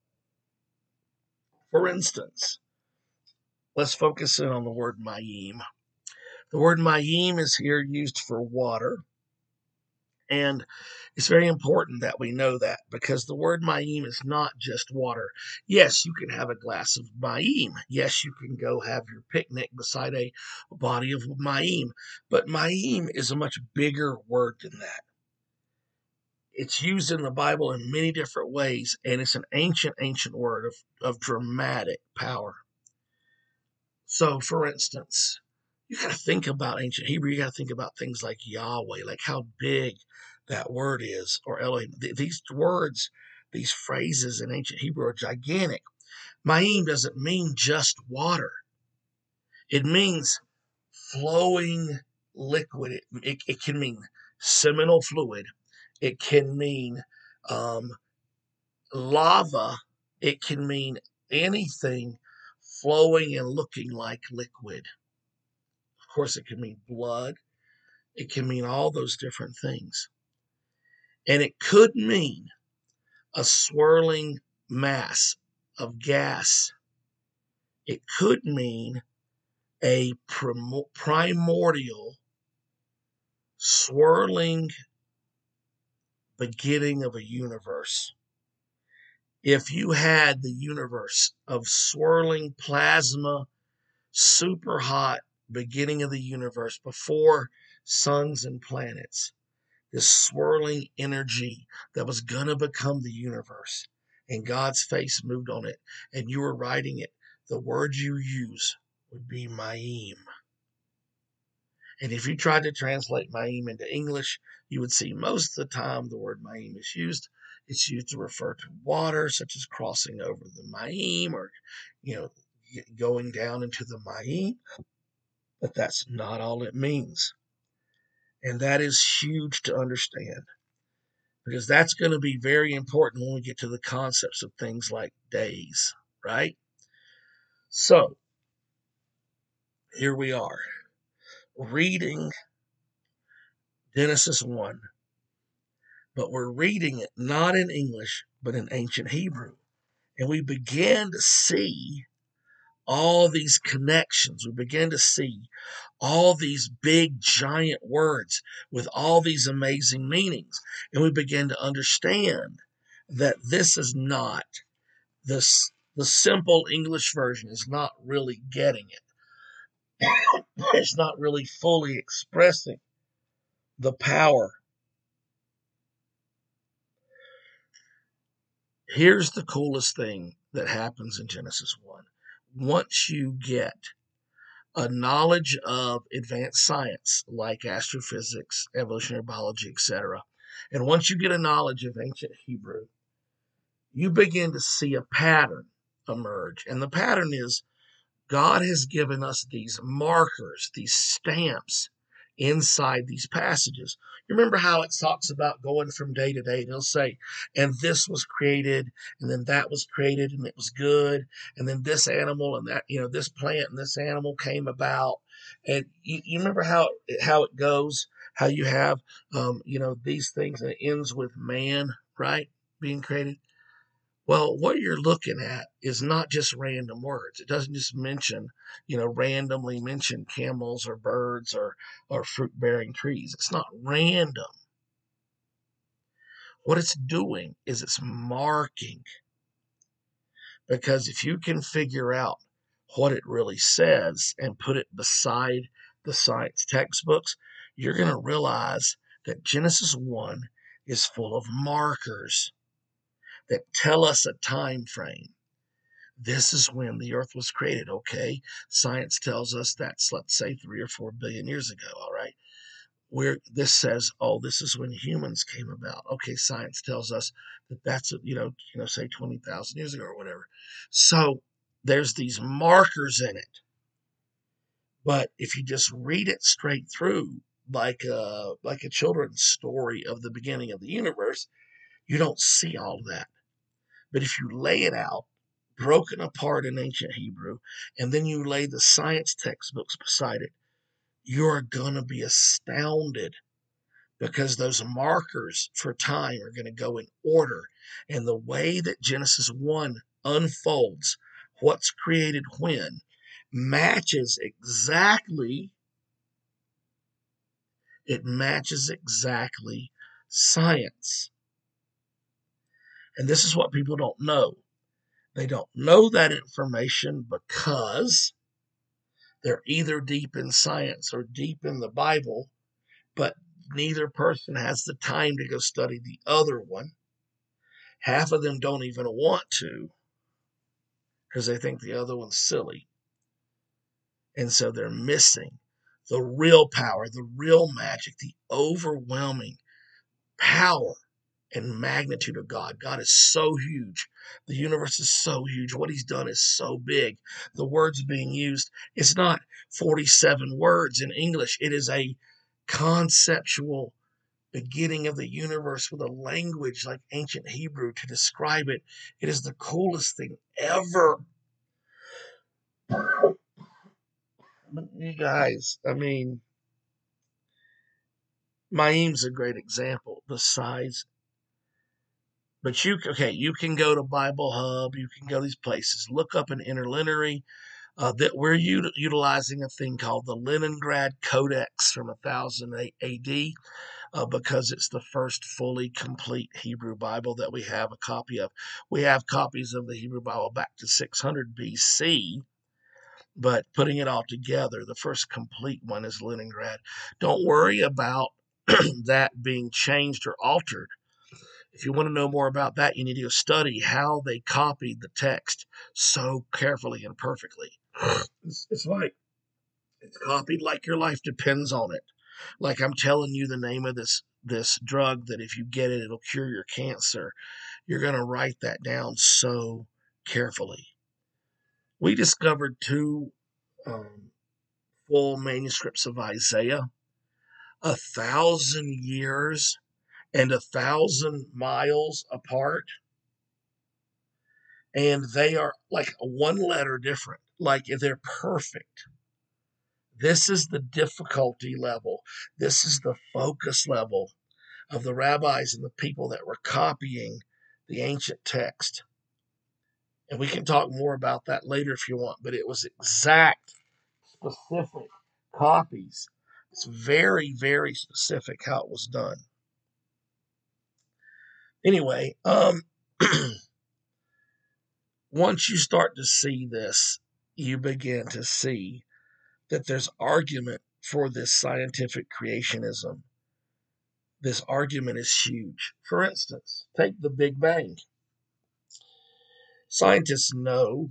For instance, let's focus in on the word mayim. The word mayim is here used for water. And it's very important that we know that because the word mayim is not just water. Yes, you can have a glass of mayim. Yes, you can go have your picnic beside a body of mayim. But mayim is a much bigger word than that. It's used in the Bible in many different ways, and it's an ancient, ancient word of, of dramatic power. So, for instance, you got to think about ancient Hebrew. You got to think about things like Yahweh, like how big that word is, or Elohim. Th- these words, these phrases in ancient Hebrew are gigantic. Ma'im doesn't mean just water. It means flowing liquid. It, it, it can mean seminal fluid. It can mean um, lava. It can mean anything flowing and looking like liquid. Of course, it can mean blood. It can mean all those different things. And it could mean a swirling mass of gas. It could mean a primordial swirling beginning of a universe. If you had the universe of swirling plasma, super hot beginning of the universe before suns and planets, this swirling energy that was going to become the universe, and God's face moved on it, and you were writing it, the word you use would be Ma'im. And if you tried to translate Ma'im into English, you would see most of the time the word Ma'im is used. It's used to refer to water, such as crossing over the Ma'im or, you know, going down into the Ma'im. But that's not all it means. And that is huge to understand because that's going to be very important when we get to the concepts of things like days, right? So here we are reading Genesis one, but we're reading it not in English, but in ancient Hebrew. And we began to see all these connections. We began to see all these big, giant words with all these amazing meanings. And we began to understand that this is not this, the simple English version is not really getting it. It's not really fully expressing the power. Here's the coolest thing that happens in Genesis one. Once you get a knowledge of advanced science like astrophysics, evolutionary biology, et cetera, and once you get a knowledge of ancient Hebrew, you begin to see a pattern emerge. And the pattern is God has given us these markers, these stamps inside these passages. You remember how it talks about going from day to day? And it'll say, and this was created, and then that was created, and it was good, and then this animal and that, you know, this plant and this animal came about. And you, you remember how how it goes, how you have, um, you know, these things, and it ends with man, right, being created. Well, what you're looking at is not just random words. It doesn't just mention, you know, randomly mention camels or birds or, or fruit bearing trees. It's not random. What it's doing is it's marking. Because if you can figure out what it really says and put it beside the science textbooks, you're going to realize that Genesis one is full of markers that tell us a time frame. This is when the earth was created, okay? Science tells us that's, let's say, three or four billion years ago, all right? Where this says, oh, this is when humans came about. Okay, science tells us that that's, you know, you know, say twenty thousand years ago or whatever. So there's these markers in it. But if you just read it straight through, like a, like a children's story of the beginning of the universe, you don't see all of that. But if you lay it out, broken apart in ancient Hebrew, and then you lay the science textbooks beside it, you're going to be astounded because those markers for time are going to go in order. And the way that Genesis one unfolds, what's created when, matches exactly, it matches exactly science. And this is what people don't know. They don't know that information because they're either deep in science or deep in the Bible, but neither person has the time to go study the other one. Half of them don't even want to because they think the other one's silly. And so they're missing the real power, the real magic, the overwhelming power and magnitude of God. God is so huge. The universe is so huge. What he's done is so big. The words being used, it's not forty-seven words in English. It is a conceptual beginning of the universe with a language like ancient Hebrew to describe it. It is the coolest thing ever. You guys, I mean, Mayim's a great example. The size. But you, okay, you can go to Bible Hub, you can go to these places, look up an interlineary. Uh, that we're u- utilizing a thing called the Leningrad Codex from one thousand A D uh, because it's the first fully complete Hebrew Bible that we have a copy of. We have copies of the Hebrew Bible back to six hundred B C, but putting it all together, the first complete one is Leningrad. Don't worry about that being changed or altered. If you want to know more about that, you need to go study how they copied the text so carefully and perfectly. It's, it's like it's copied like your life depends on it. Like I'm telling you the name of this this drug that if you get it, it'll cure your cancer. You're going to write that down so carefully. We discovered two um, full manuscripts of Isaiah. a thousand years and a thousand miles apart, and they are like one letter different, like they're perfect. This is the difficulty level. This is the focus level of the rabbis and the people that were copying the ancient text. And we can talk more about that later if you want, but it was exact, specific copies. It's very, very specific how it was done. Anyway, um, once you start to see this, you begin to see that there's argument for this scientific creationism. This argument is huge. For instance, take the Big Bang. Scientists know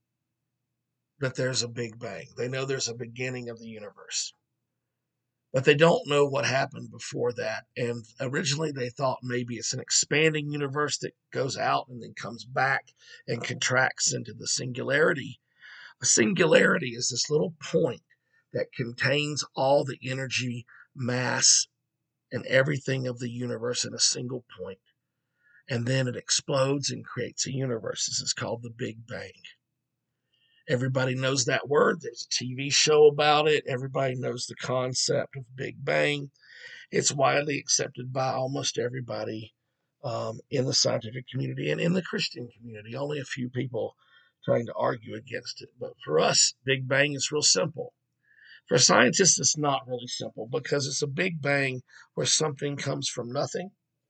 that there's a Big Bang. They know there's a beginning of the universe. But they don't know what happened before that. And originally they thought maybe it's an expanding universe that goes out and then comes back and contracts into the singularity. A singularity is this little point that contains all the energy, mass, and everything of the universe in a single point. And then it explodes and creates a universe. This is called the Big Bang. Everybody knows that word. There's a T V show about it. Everybody knows the concept of Big Bang. It's widely accepted by almost everybody um, in the scientific community and in the Christian community. Only a few people trying to argue against it. But for us, Big Bang is real simple. For scientists, it's not really simple because it's a Big Bang where something comes from nothing.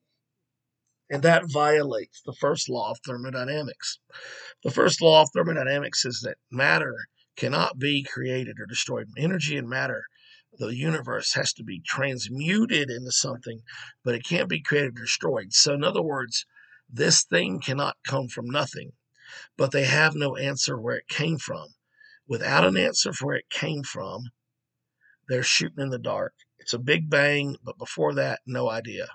And that violates the first law of thermodynamics. The first law of thermodynamics is that matter cannot be created or destroyed. Energy and matter, the universe has to be transmuted into something, but it can't be created or destroyed. So in other words, this thing cannot come from nothing, but they have no answer where it came from. Without an answer for where it came from, they're shooting in the dark. It's a Big Bang, but before that, no idea.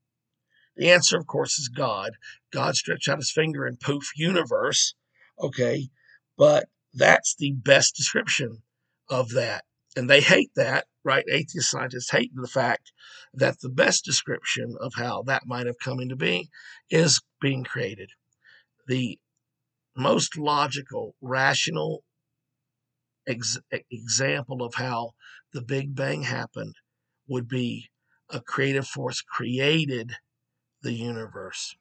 The answer, of course, is God. God stretched out his finger and poof, universe. Okay, but that's the best description of that. And they hate that, right? Atheist scientists hate the fact that the best description of how that might have come into being is being created. The most logical, rational ex- example of how the Big Bang happened would be a creative force created the universe.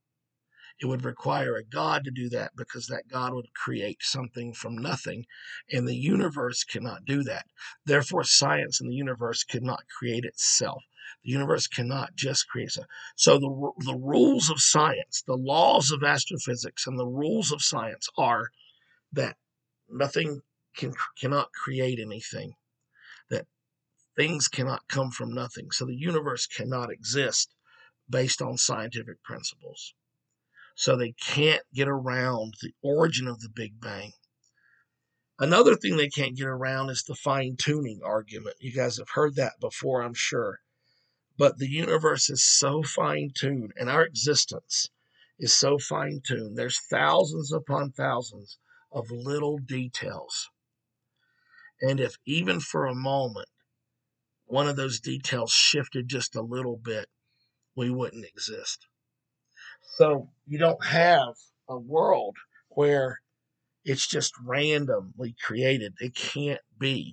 It would require a God to do that because that God would create something from nothing, and the universe cannot do that. Therefore, science and the universe cannot create itself. The universe cannot just create itself. So the, the rules of science, the laws of astrophysics, and the rules of science are that nothing can cannot create anything, that things cannot come from nothing. So the universe cannot exist based on scientific principles. So they can't get around the origin of the Big Bang. Another thing they can't get around is the fine-tuning argument. You guys have heard that before, I'm sure. But the universe is so fine-tuned, and our existence is so fine-tuned. There's thousands upon thousands of little details. And if even for a moment one of those details shifted just a little bit, we wouldn't exist. So you don't have a world where it's just randomly created. It can't be.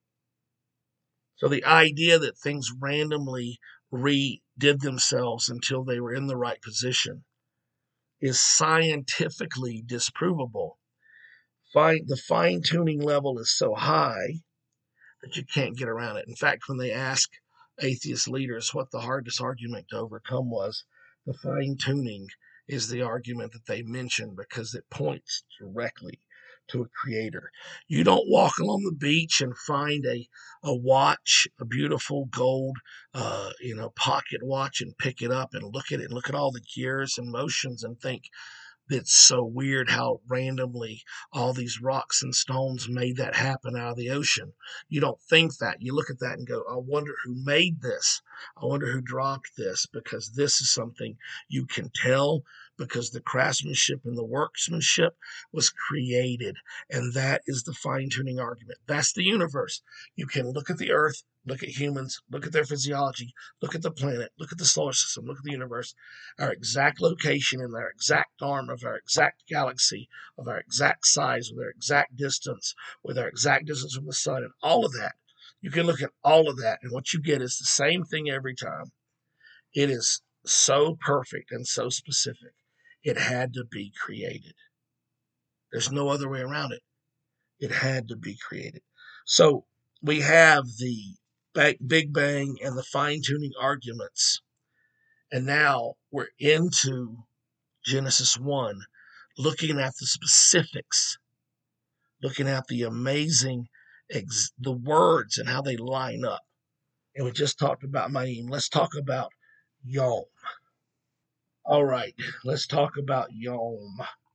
So the idea that things randomly redid themselves until they were in the right position is scientifically disprovable. Fine, the fine-tuning level is so high that you can't get around it. In fact, when they ask atheist leaders what the hardest argument to overcome was, the fine-tuning is the argument that they mention because it points directly to a creator. You don't walk along the beach and find a, a watch, a beautiful gold, uh, you know, pocket watch, and pick it up and look at it and look at all the gears and motions and think, it's so weird how randomly all these rocks and stones made that happen out of the ocean. You don't think that. You look at that and go, I wonder who made this. I wonder who dropped this, because this is something you can tell because the craftsmanship and the workmanship was created. And that is the fine-tuning argument. That's the universe. You can look at the earth, Look at humans, look at their physiology, look at the planet, look at the solar system, look at the universe, our exact location in our exact arm of our exact galaxy, of our exact size, with our exact distance, with our exact distance from the sun, and all of that. You can look at all of that, and what you get is the same thing every time. It is so perfect and so specific. It had to be created. There's no other way around it. It had to be created. So we have the Big Bang and the fine-tuning arguments. And now we're into Genesis one, looking at the specifics, looking at the amazing, ex- the words and how they line up. And we just talked about Ma'im. Let's talk about Yom. All right, let's talk about Yom.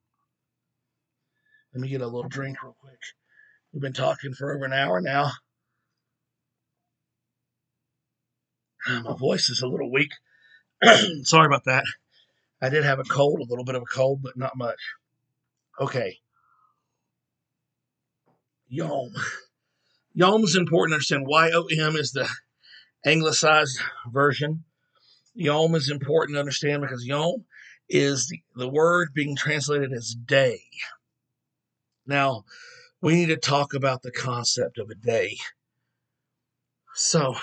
Let me get a little drink real quick. We've been talking for over an hour now. My voice is a little weak. Sorry about that. I did have a cold, a little bit of a cold, but not much. Okay. Yom. Yom is important to understand. Y O M is the anglicized version. Yom is important to understand because Yom is the, the word being translated as day. Now, we need to talk about the concept of a day. So,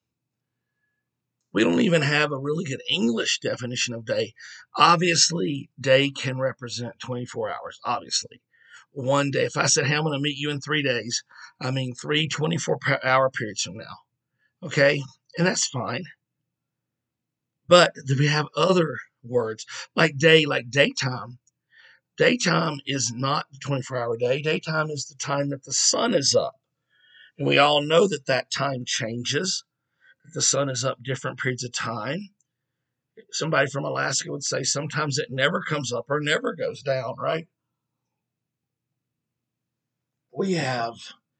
we don't even have a really good English definition of day. Obviously, day can represent twenty-four hours, obviously. One day, if I said, hey, I'm going to meet you in three days, I mean three twenty-four hour periods from now. Okay? And that's fine. But we have other words like day, like daytime. Daytime is not the twenty-four hour day. Daytime is the time that the sun is up. And we all know that that time changes. The sun is up different periods of time. Somebody from Alaska would say sometimes it never comes up or never goes down, right? We have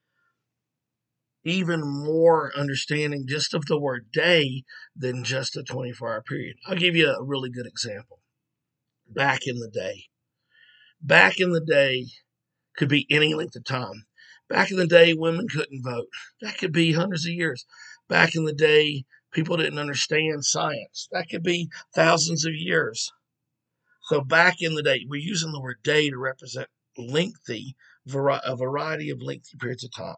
even more understanding just of the word day than just a twenty-four hour period. I'll give you a really good example. Back in the day. Back in the day could be any length of time. Back in the day, women couldn't vote. That could be hundreds of years. Back in the day, people didn't understand science. That could be thousands of years. So back in the day, we're using the word day to represent lengthy, a variety of lengthy periods of time.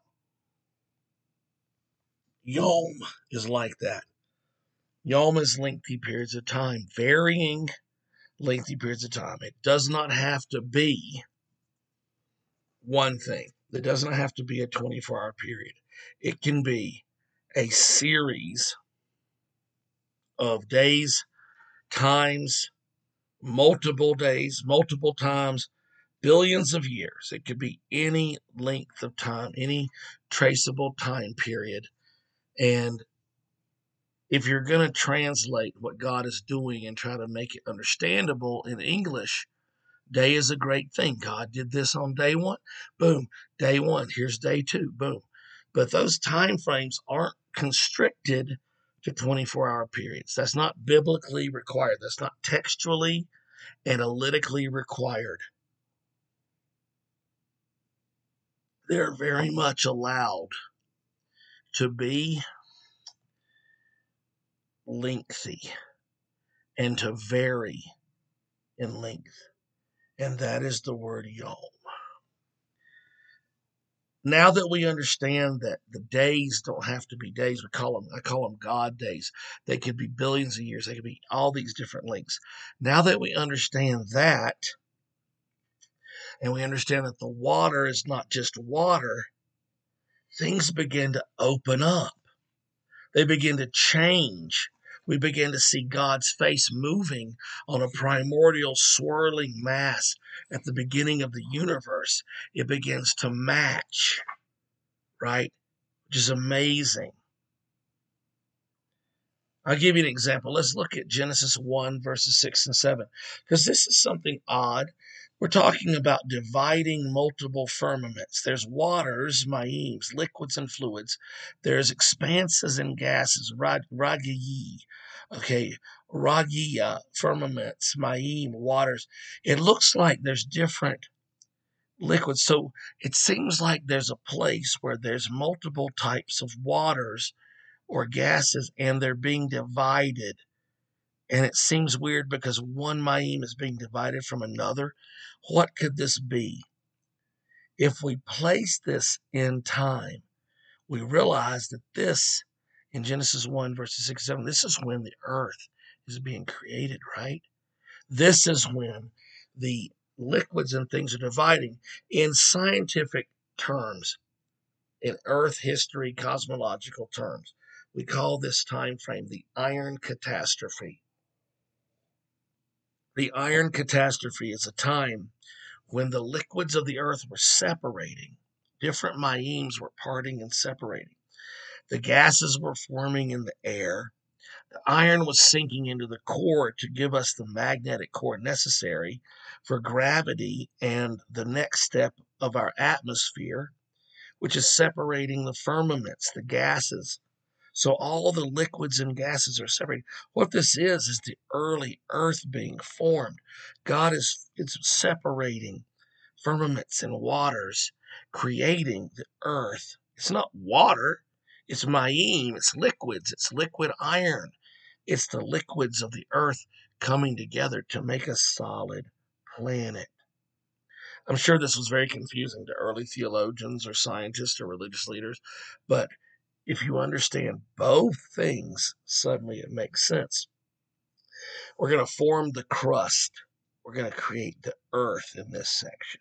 Yom is like that. Yom is lengthy periods of time, varying lengthy periods of time. It does not have to be one thing. It doesn't have to be a twenty-four hour period. It can be a series of days, times, multiple days, multiple times, billions of years. It could be any length of time, any traceable time period. And if you're going to translate what God is doing and try to make it understandable in English, day is a great thing. God did this on day one. Boom. Day one. Here's day two. Boom. But those time frames aren't constricted to twenty-four hour periods. That's not biblically required. That's not textually, analytically required. They're very much allowed to be lengthy and to vary in length. And that is the word Yom. Now that we understand that the days don't have to be days, we call them, I call them God days. They could be billions of years. They could be all these different lengths. Now that we understand that, and we understand that the water is not just water, things begin to open up. They begin to change. We begin to see God's face moving on a primordial swirling mass at the beginning of the universe. It begins to match, right? Which is amazing. I'll give you an example. Let's look at Genesis one, verses six and seven, because this is something odd. We're talking about dividing multiple firmaments. There's waters, maims, liquids and fluids. There's expanses and gases, ragiyi, okay, ragia, firmaments, maim, waters. It looks like there's different liquids. So it seems like there's a place where there's multiple types of waters or gases, and they're being divided. And it seems weird because one Mayim is being divided from another. What could this be? If we place this in time, we realize that this, in Genesis one, verses six and seven, this is when the earth is being created, right? This is when the liquids and things are dividing. In scientific terms, in earth history, cosmological terms, we call this time frame the iron catastrophe. The iron catastrophe is a time when the liquids of the earth were separating. Different Mayims were parting and separating. The gases were forming in the air. The iron was sinking into the core to give us the magnetic core necessary for gravity and the next step of our atmosphere, which is separating the firmaments, the gases. So all the liquids and gases are separated. What this is, is the early earth being formed. God is it's separating firmaments and waters, creating the earth. It's not water. It's Mayim. It's liquids. It's liquid iron. It's the liquids of the earth coming together to make a solid planet. I'm sure this was very confusing to early theologians or scientists or religious leaders, but if you understand both things, suddenly it makes sense. We're going to form the crust. We're going to create the earth in this section.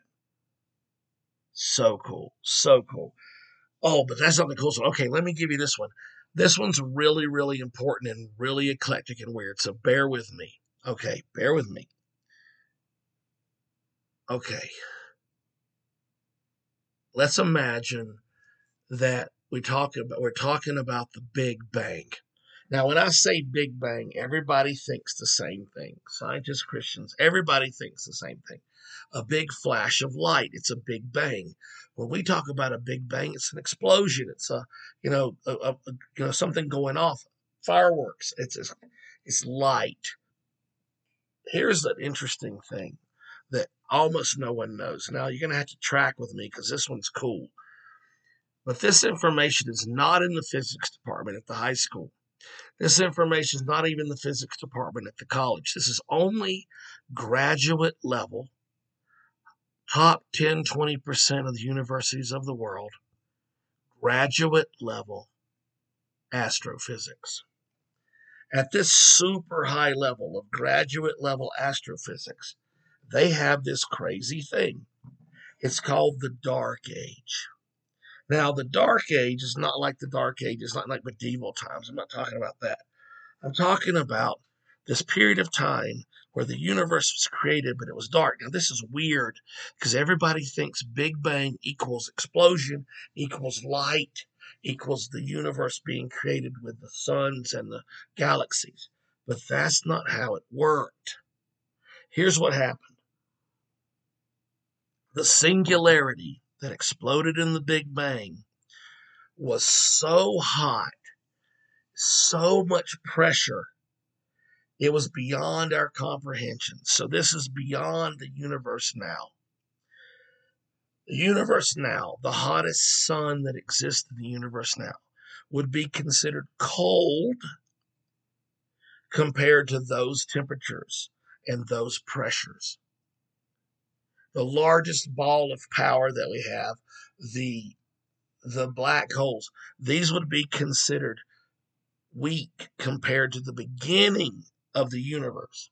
So cool. So cool. Oh, but that's not the coolest one. Okay, let me give you this one. This one's really, really important and really eclectic and weird, so bear with me. Okay, bear with me. Okay. Let's imagine that we talk about we're talking about the Big Bang. Now, when I say Big Bang, everybody thinks the same thing. Scientists, Christians, everybody thinks the same thing. A big flash of light. It's a Big Bang. When we talk about a Big Bang, it's an explosion. It's a, you know, a, a, you know, something going off. Fireworks. It's it's, it's light. Here's an interesting thing that almost no one knows. Now, you're going to have to track with me because this one's cool. But this information is not in the physics department at the high school. This information is not even the physics department at the college. This is only graduate level, top ten, twenty percent of the universities of the world, graduate level astrophysics. At this super high level of graduate level astrophysics, they have this crazy thing. It's called the Dark Age. Now, the Dark Age is not like the Dark Age. It's not like medieval times. I'm not talking about that. I'm talking about this period of time where the universe was created, but it was dark. Now, this is weird because everybody thinks Big Bang equals explosion, equals light, equals the universe being created with the suns and the galaxies. But that's not how it worked. Here's what happened. The singularity that exploded in the Big Bang was so hot, so much pressure, it was beyond our comprehension. So this is beyond the universe now. The universe now, the hottest sun that exists in the universe now, would be considered cold compared to those temperatures and those pressures. The largest ball of power that we have, the the black holes, these would be considered weak compared to the beginning of the universe.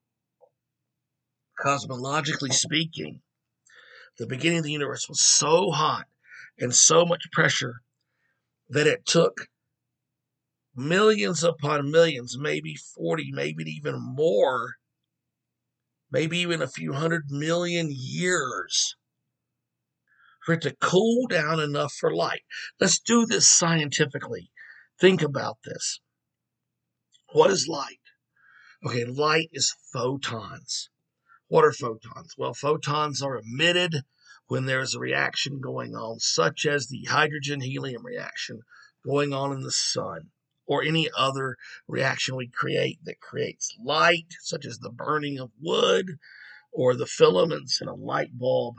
Cosmologically speaking, the beginning of the universe was so hot and so much pressure that it took millions upon millions, maybe forty, maybe even more, maybe even a few hundred million years for it to cool down enough for light. Let's do this scientifically. Think about this. What is light? Okay, light is photons. What are photons? Well, photons are emitted when there's a reaction going on, such as the hydrogen-helium reaction going on in the sun, or any other reaction we create that creates light, such as the burning of wood or the filaments in a light bulb.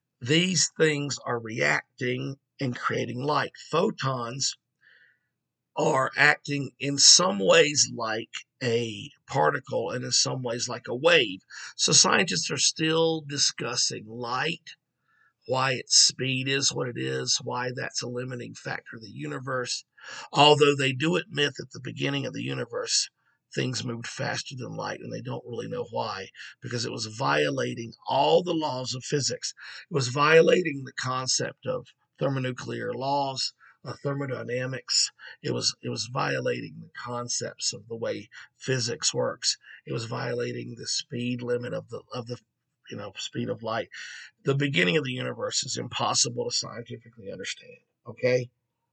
These things are reacting and creating light. Photons are acting in some ways like a particle and in some ways like a wave. So scientists are still discussing light, why its speed is what it is, why that's a limiting factor of the universe. Although they do admit that the beginning of the universe, things moved faster than light, and they don't really know why, because it was violating all the laws of physics. It was violating the concept of thermonuclear laws, uh, thermodynamics. It was it was violating the concepts of the way physics works. It was violating the speed limit of the of the you know speed of light. The beginning of the universe is impossible to scientifically understand. Okay,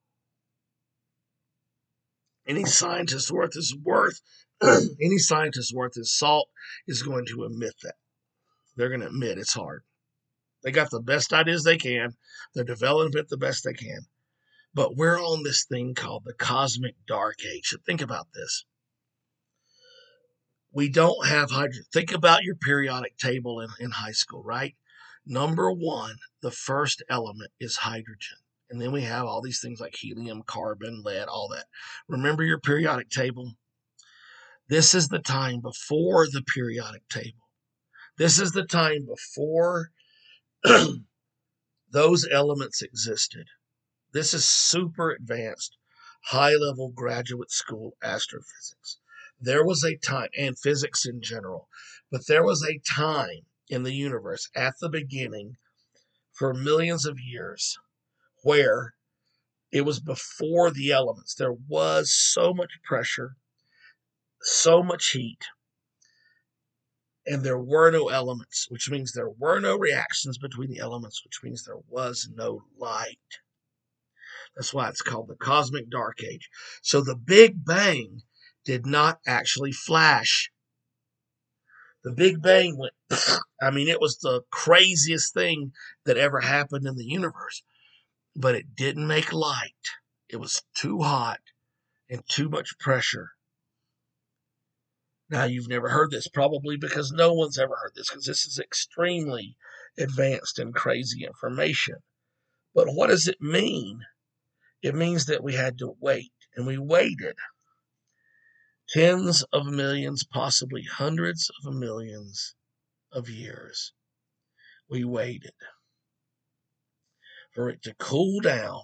any scientist worth his worth, any scientist worth his salt is going to admit that. They're going to admit it's hard. They got the best ideas they can. They're developing it the best they can. But we're on this thing called the cosmic dark age. So think about this. We don't have hydrogen. Think about your periodic table in, in high school, right? Number one, the first element is hydrogen. And then we have all these things like helium, carbon, lead, all that. Remember your periodic table? This is the time before the periodic table. This is the time before those elements existed. This is super advanced, high level graduate school astrophysics. There was a time, and physics in general, but there was a time in the universe at the beginning for millions of years where it was before the elements. There was so much pressure, so much heat, and there were no elements, which means there were no reactions between the elements, which means there was no light. That's why it's called the cosmic dark age. So the Big Bang did not actually flash. The Big Bang went, I mean, it was the craziest thing that ever happened in the universe, but it didn't make light. It was too hot and too much pressure. Now, you've never heard this, probably because no one's ever heard this, because this is extremely advanced and crazy information. But what does it mean? It means that we had to wait, and we waited tens of millions, possibly hundreds of millions of years. We waited for it to cool down,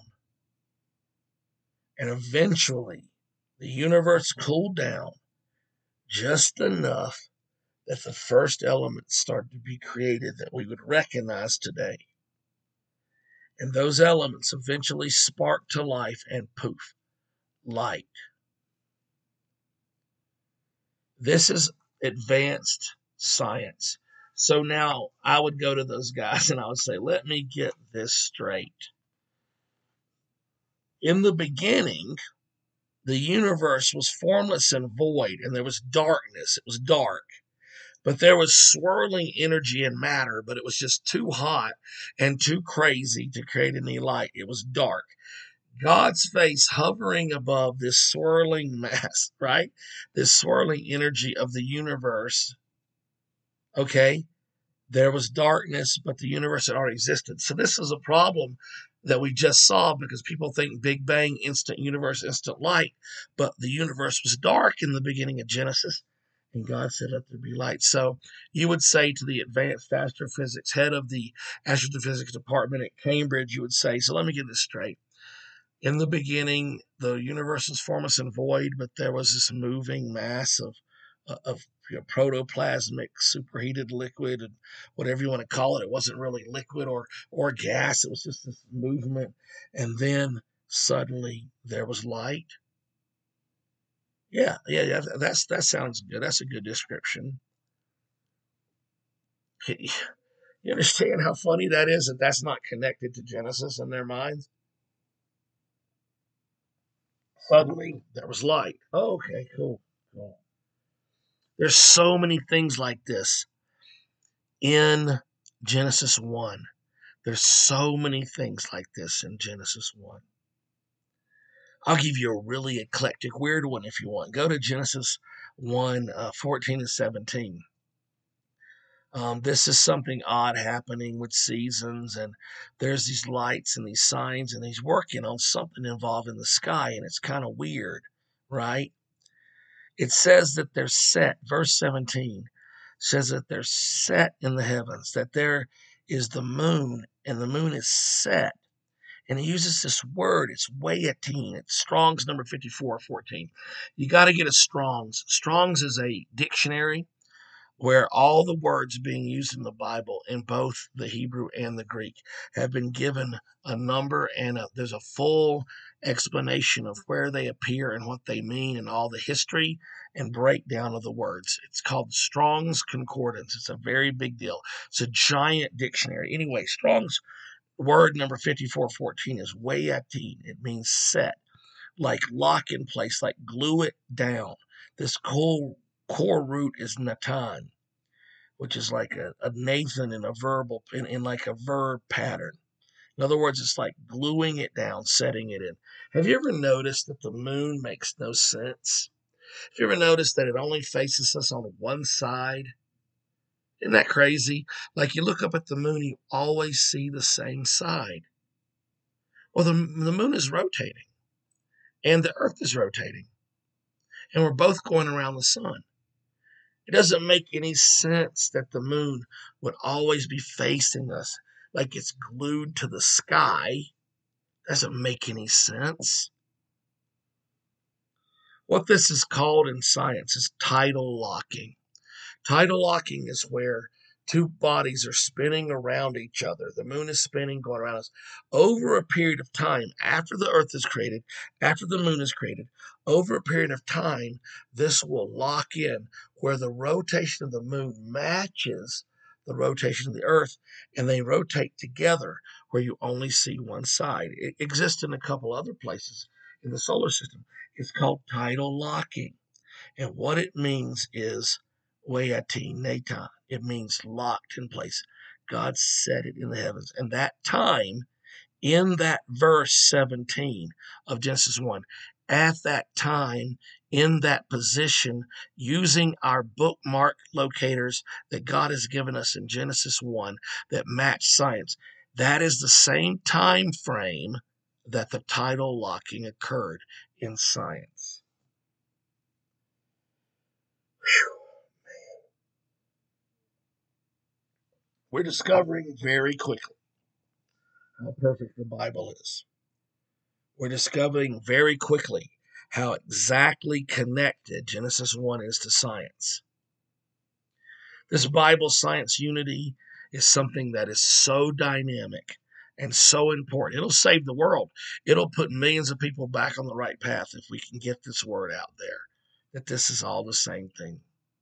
and eventually the universe cooled down just enough that the first elements started to be created that we would recognize today. And those elements eventually sparked to life, and poof, light. This is advanced science. So now I would go to those guys and I would say, let me get this straight. In the beginning, the universe was formless and void, and there was darkness. It was dark. But there was swirling energy and matter, but it was just too hot and too crazy to create any light. It was dark. God's face hovering above this swirling mass, right? This swirling energy of the universe. Okay? There was darkness, but the universe had already existed. So this is a problem that we just saw, because people think Big Bang, instant universe, instant light, but the universe was dark in the beginning of Genesis, and God said, let there be light. So you would say to the advanced astrophysics head of the astrophysics department at Cambridge, you would say, so let me get this straight. In the beginning, the universe was formless and void, but there was this moving mass of, of you know, protoplasmic superheated liquid, and whatever you want to call it. It wasn't really liquid or or gas. It was just this movement, and then suddenly there was light. Yeah, yeah, yeah. That's that sounds good. That's a good description. You understand how funny that is? That that's not connected to Genesis in their minds. Suddenly there was light. Oh, okay, cool, cool. There's so many things like this in Genesis one. There's so many things like this in Genesis one. I'll give you a really eclectic, weird one if you want. Go to Genesis one, uh, fourteen and seventeen. Um, this is something odd happening with seasons, and there's these lights and these signs, and he's working on something involving the sky, and it's kind of weird, right? It says that they're set. Verse seventeen says that they're set in the heavens, that there is the moon, and the moon is set. And he uses this word, it's Waiatin. It's Strong's number fifty-four fourteen. You got to get a Strong's. Strong's is a dictionary where all the words being used in the Bible in both the Hebrew and the Greek have been given a number, and a, there's a full explanation of where they appear and what they mean and all the history and breakdown of the words. It's called Strong's Concordance. It's a very big deal. It's a giant dictionary. Anyway, Strong's word number fifty-four fourteen is Waiatin. It means set, like lock in place, like glue it down. This core, core root is Natan, which is like a, a Nathan in a verbal, in, in like a verb pattern. In other words, it's like gluing it down, setting it in. Have you ever noticed that the moon makes no sense? Have you ever noticed that it only faces us on one side? Isn't that crazy? Like you look up at the moon, you always see the same side. Well, the, the moon is rotating, and the earth is rotating, and we're both going around the sun. It doesn't make any sense that the moon would always be facing us like it's glued to the sky. Doesn't make any sense. What this is called in science is tidal locking. Tidal locking is where two bodies are spinning around each other. The moon is spinning, going around us over a period of time after the earth is created, after the moon is created. Over a period of time, this will lock in where the rotation of the moon matches the rotation of the earth, and they rotate together where you only see one side. It exists in a couple other places in the solar system. It's called tidal locking. And what it means is Waiatin, Natan. It means locked in place. God set it in the heavens. And that time, in that verse seventeen of Genesis one, at that time, in that position, using our bookmark locators that God has given us in Genesis one that match science, that is the same time frame that the tidal locking occurred in science. We're discovering very quickly how perfect the Bible is. We're discovering very quickly how exactly connected Genesis one is to science. This Bible science unity is something that is so dynamic and so important. It'll save the world. It'll put millions of people back on the right path if we can get this word out there, that this is all the same thing.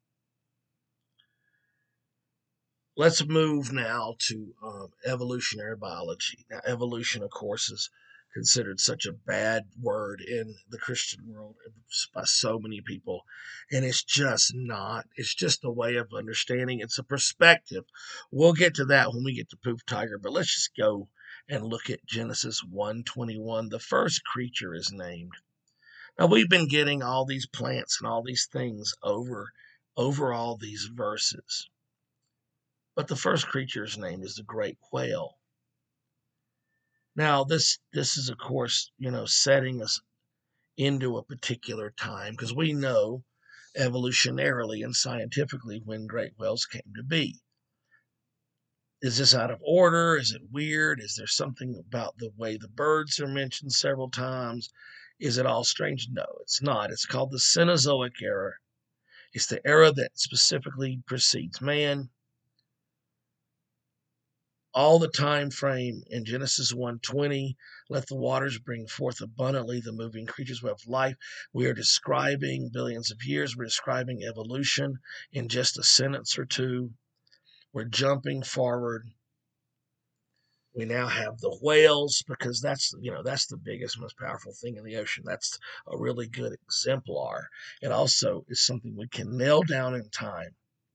Let's move now to um, evolutionary biology. Now, evolution, of course, is considered such a bad word in the Christian world by so many people, and it's just not. It's just a way of understanding. It's a perspective. We'll get to that when we get to Poof Tiger, but let's just go and look at Genesis one twenty-one. The first creature is named. Now, we've been getting all these plants and all these things over, over all these verses. But the first creature's name is the great whale. Now, this this is, of course, you know, setting us into a particular time because we know evolutionarily and scientifically when great whales came to be. Is this out of order? Is it weird? Is there something about the way the birds are mentioned several times? Is it all strange? No, it's not. It's called the Cenozoic era. It's the era that specifically precedes man. All the time frame in Genesis one twenty, let the waters bring forth abundantly the moving creatures who have life. We are describing billions of years. We're describing evolution in just a sentence or two. We're jumping forward. We now have the whales because that's, you know, that's the biggest, most powerful thing in the ocean. That's a really good exemplar. It also is something we can nail down in time.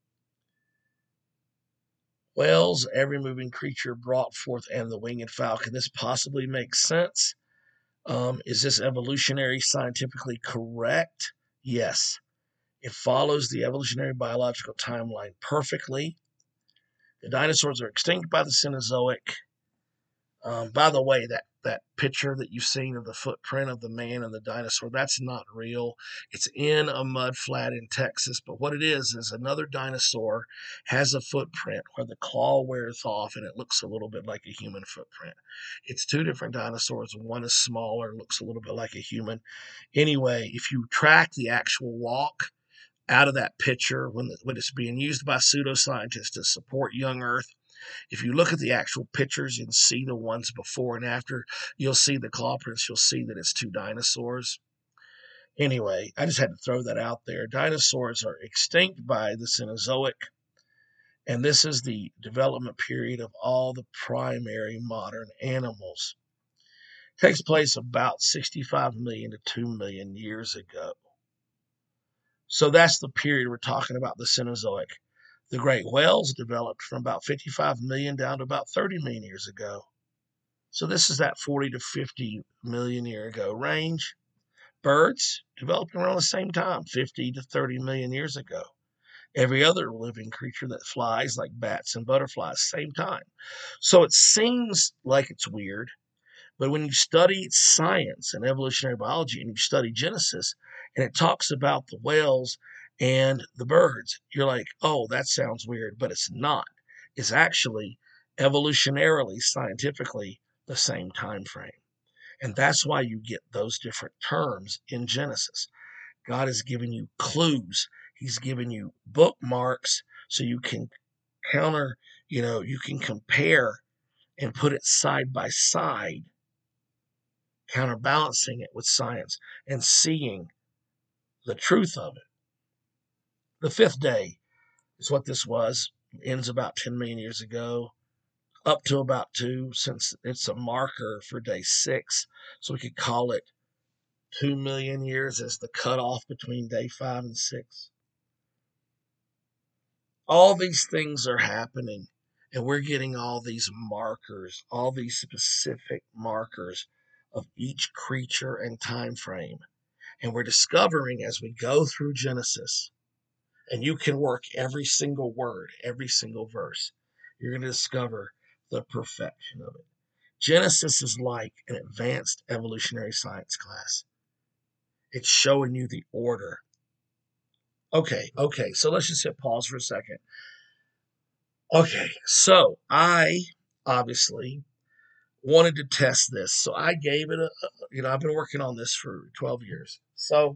Whales, every moving creature brought forth, and the winged fowl. Can this possibly make sense? Um, is this evolutionary scientifically correct? Yes. It follows the evolutionary biological timeline perfectly. The dinosaurs are extinct by the Cenozoic. Um, by the way, that, that picture that you've seen of the footprint of the man and the dinosaur, that's not real. It's in a mud flat in Texas. But what it is, is another dinosaur has a footprint where the claw wears off and it looks a little bit like a human footprint. It's two different dinosaurs. One is smaller, looks a little bit like a human. Anyway, if you track the actual walk out of that picture when, the, when it's being used by pseudoscientists to support young Earth, if you look at the actual pictures and see the ones before and after, you'll see the claw prints. You'll see that it's two dinosaurs. Anyway, I just had to throw that out there. Dinosaurs are extinct by the Cenozoic, and this is the development period of all the primary modern animals. It takes place about sixty-five million to two million years ago. So that's the period we're talking about, the Cenozoic. The great whales developed from about fifty-five million down to about thirty million years ago. So this is that forty to fifty million year ago range. Birds developed around the same time, fifty to thirty million years ago. Every other living creature that flies, like bats and butterflies, same time. So it seems like it's weird, but when you study science and evolutionary biology and you study Genesis, and it talks about the whales and the birds, you're like, oh, that sounds weird, but it's not. It's actually evolutionarily, scientifically, the same time frame. And that's why you get those different terms in Genesis. God has given you clues. He's given you bookmarks so you can counter, you know, you can compare and put it side by side, counterbalancing it with science and seeing the truth of it. The fifth day is what this was. It ends about ten million years ago, up to about two, since it's a marker for day six. So we could call it two million years as the cutoff between day five and six. All these things are happening, and we're getting all these markers, all these specific markers of each creature and time frame. And we're discovering as we go through Genesis, and you can work every single word, every single verse, you're going to discover the perfection of it. Genesis is like an advanced evolutionary science class. It's showing you the order. Okay, okay, so let's just hit pause for a second. Okay, so I obviously wanted to test this. So I gave it a, you know, I've been working on this for twelve years. So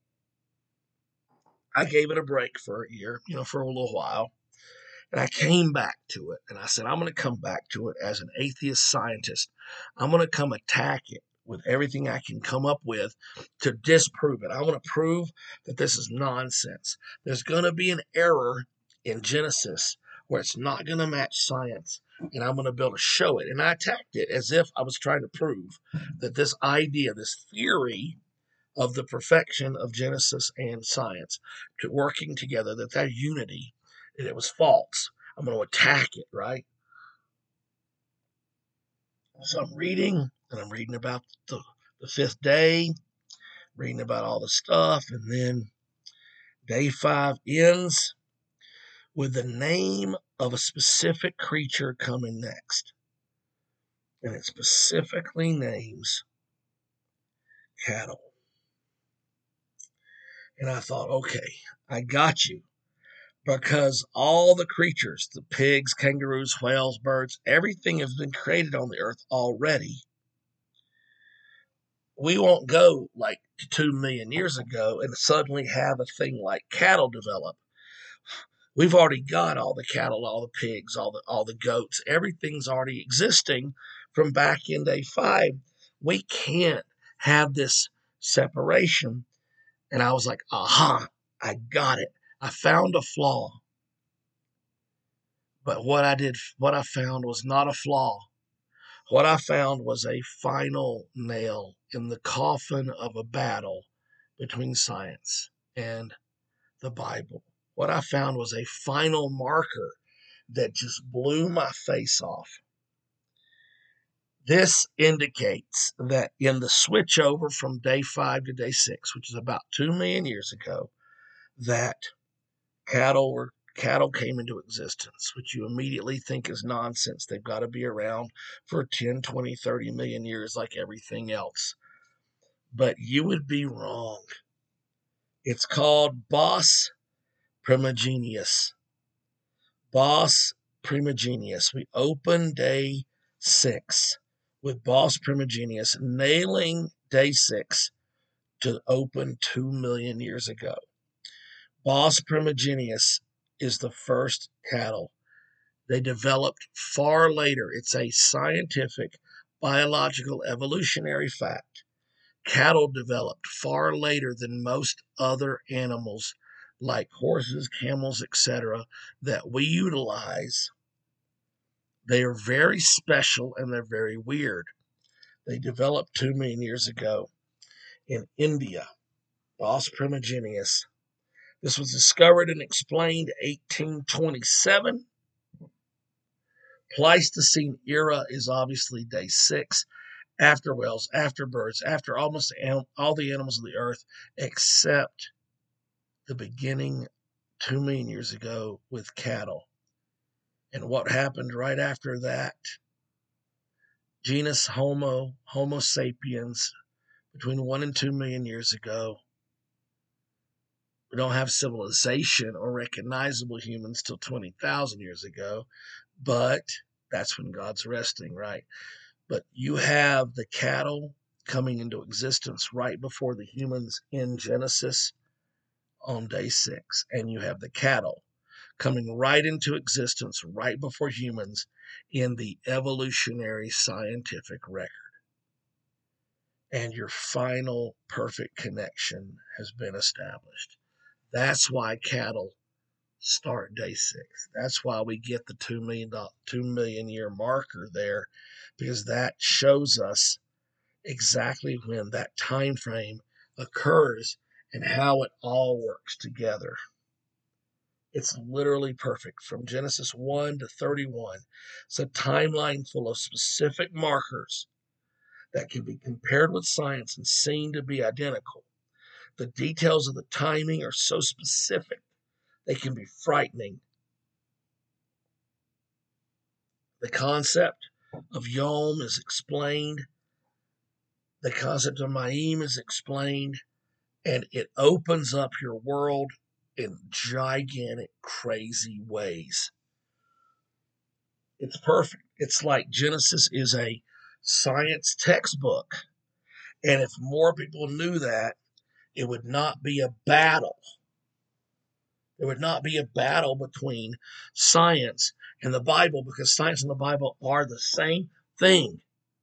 I gave it a break for a year, you know, for a little while. And I came back to it. And I said, I'm going to come back to it as an atheist scientist. I'm going to come attack it with everything I can come up with to disprove it. I want to prove that this is nonsense. There's going to be an error in Genesis where it's not going to match science. And I'm going to be able to show it. And I attacked it as if I was trying to prove that this idea, this theory of the perfection of Genesis and science to working together, that that unity, and it was false. I'm going to attack it, right? So I'm reading, and I'm reading about the, the fifth day, reading about all the stuff, and then day five ends with the name of a specific creature coming next. And it specifically names cattle. And I thought, okay, I got you. Because all the creatures, the pigs, kangaroos, whales, birds, everything has been created on the earth already. We won't go like two million years ago and suddenly have a thing like cattle develop. We've already got all the cattle, all the pigs, all the all the goats. Everything's already existing from back in day five. We can't have this separation. And I was like, aha, I got it. I found a flaw. But what I did, what I found was not a flaw. What I found was a final nail in the coffin of a battle between science and the Bible. What I found was a final marker that just blew my face off. This indicates that in the switch over from day five to day six, which is about two million years ago, that cattle were cattle came into existence, which you immediately think is nonsense. They've got to be around for ten, twenty, thirty million years like everything else. But you would be wrong. It's called Bos Primigenius. Bos Primigenius. We open day six with Bos Primigenius, nailing day six to open two million years ago. Bos Primigenius is the first cattle. They developed far later. It's a scientific, biological, evolutionary fact. Cattle developed far later than most other animals like horses, camels, et cetera, that we utilize. They are very special and they're very weird. They developed two million years ago in India, Bos Primigenius. This was discovered and explained eighteen twenty-seven. Pleistocene era is obviously day six, after whales, after birds, after almost all the animals of the earth, except the beginning two million years ago with cattle. And what happened right after that? Genus Homo, Homo sapiens, between one and two million years ago. We don't have civilization or recognizable humans till twenty thousand years ago, but that's when God's resting, right? But you have the cattle coming into existence right before the humans in Genesis on day six, and you have the cattle coming right into existence right before humans in the evolutionary scientific record. And your final perfect connection has been established. That's why cattle start day six. That's why we get the two million, two million year marker there, because that shows us exactly when that time frame occurs and how it all works together. It's literally perfect from Genesis one to thirty-one. It's a timeline full of specific markers that can be compared with science and seen to be identical. The details of the timing are so specific, they can be frightening. The concept of Yom is explained. The concept of Ma'im is explained. And it opens up your world in gigantic, crazy ways. It's perfect. It's like Genesis is a science textbook. And if more people knew that, it would not be a battle. There would not be a battle between science and the Bible, because science and the Bible are the same thing.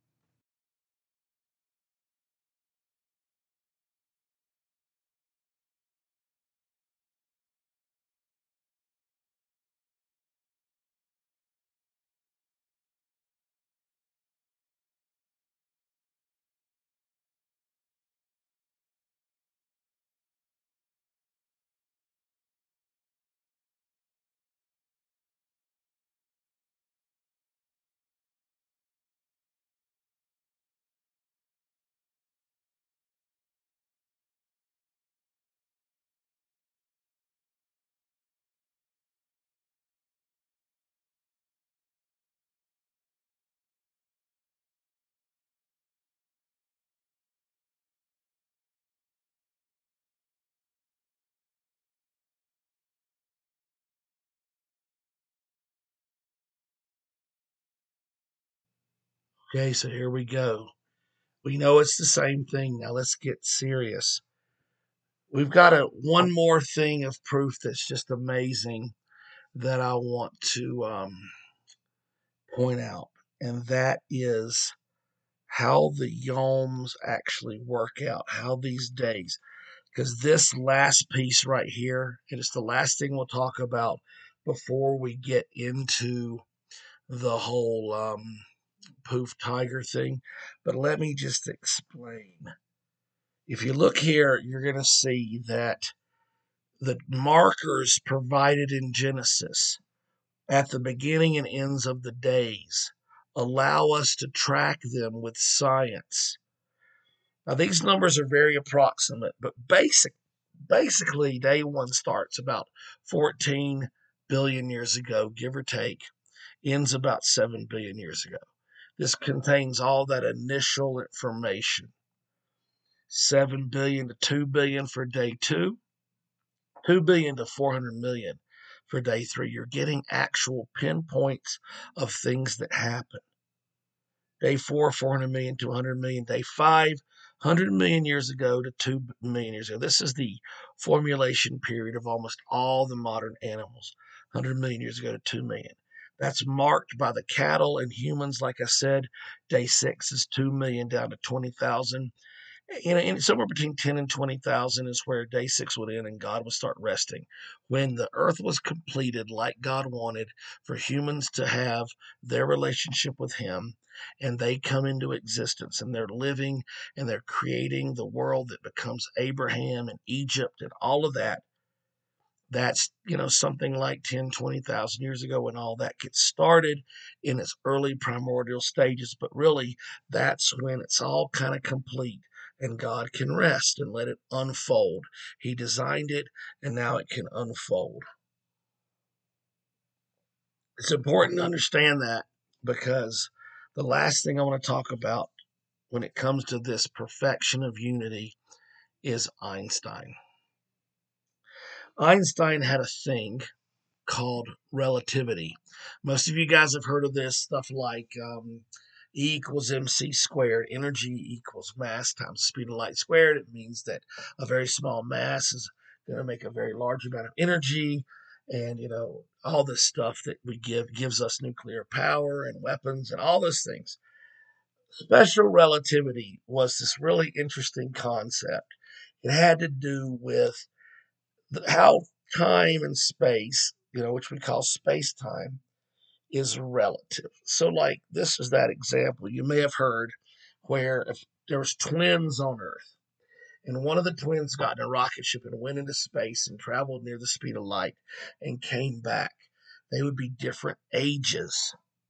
Okay, so here we go. We know it's the same thing. Now let's get serious. We've got a one more thing of proof that's just amazing that I want to um, point out, and that is how the yoms actually work out, how these days, because this last piece right here, and it's the last thing we'll talk about before we get into the whole um, poof tiger thing. But let me just explain. If you look here, you're going to see that the markers provided in Genesis at the beginning and ends of the days allow us to track them with science. Now, these numbers are very approximate, but basic, basically, day one starts about fourteen billion years ago, give or take, ends about seven billion years ago. This contains all that initial information. seven billion to two billion for day two, two billion to four hundred million for day three. You're getting actual pinpoints of things that happen. Day four, four hundred million to one hundred million. Day five, one hundred million years ago to two million years ago. This is the formulation period of almost all the modern animals. one hundred million years ago to two million. That's marked by the cattle and humans. Like I said, day six is two million down to twenty thousand. You know, and somewhere between ten and twenty thousand is where day six would end and God would start resting. When the earth was completed, like God wanted, for humans to have their relationship with Him, and they come into existence and they're living and they're creating the world that becomes Abraham and Egypt and all of that. That's, you know, something like ten, twenty thousand years ago when all that gets started in its early primordial stages. But really, that's when it's all kind of complete and God can rest and let it unfold. He designed it and now it can unfold. It's important to understand that because the last thing I want to talk about when it comes to this perfection of unity is Einstein. Einstein had a thing called relativity. Most of you guys have heard of this stuff like um, E equals mc squared. Energy equals mass times the speed of light squared. It means that a very small mass is going to make a very large amount of energy. And, you know, all this stuff that we give gives us nuclear power and weapons and all those things. Special relativity was this really interesting concept. It had to do with the, how time and space, you know, which we call space time, is relative. So, like, this is that example you may have heard where if there was twins on Earth, and one of the twins got in a rocket ship and went into space and traveled near the speed of light and came back, they would be different ages.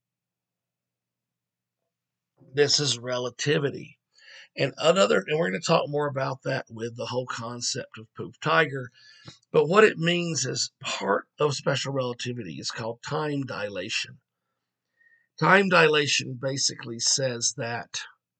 This is relativity. And another, and we're going to talk more about that with the whole concept of Poop Tiger. But what it means is part of special relativity is called time dilation. Time dilation basically says that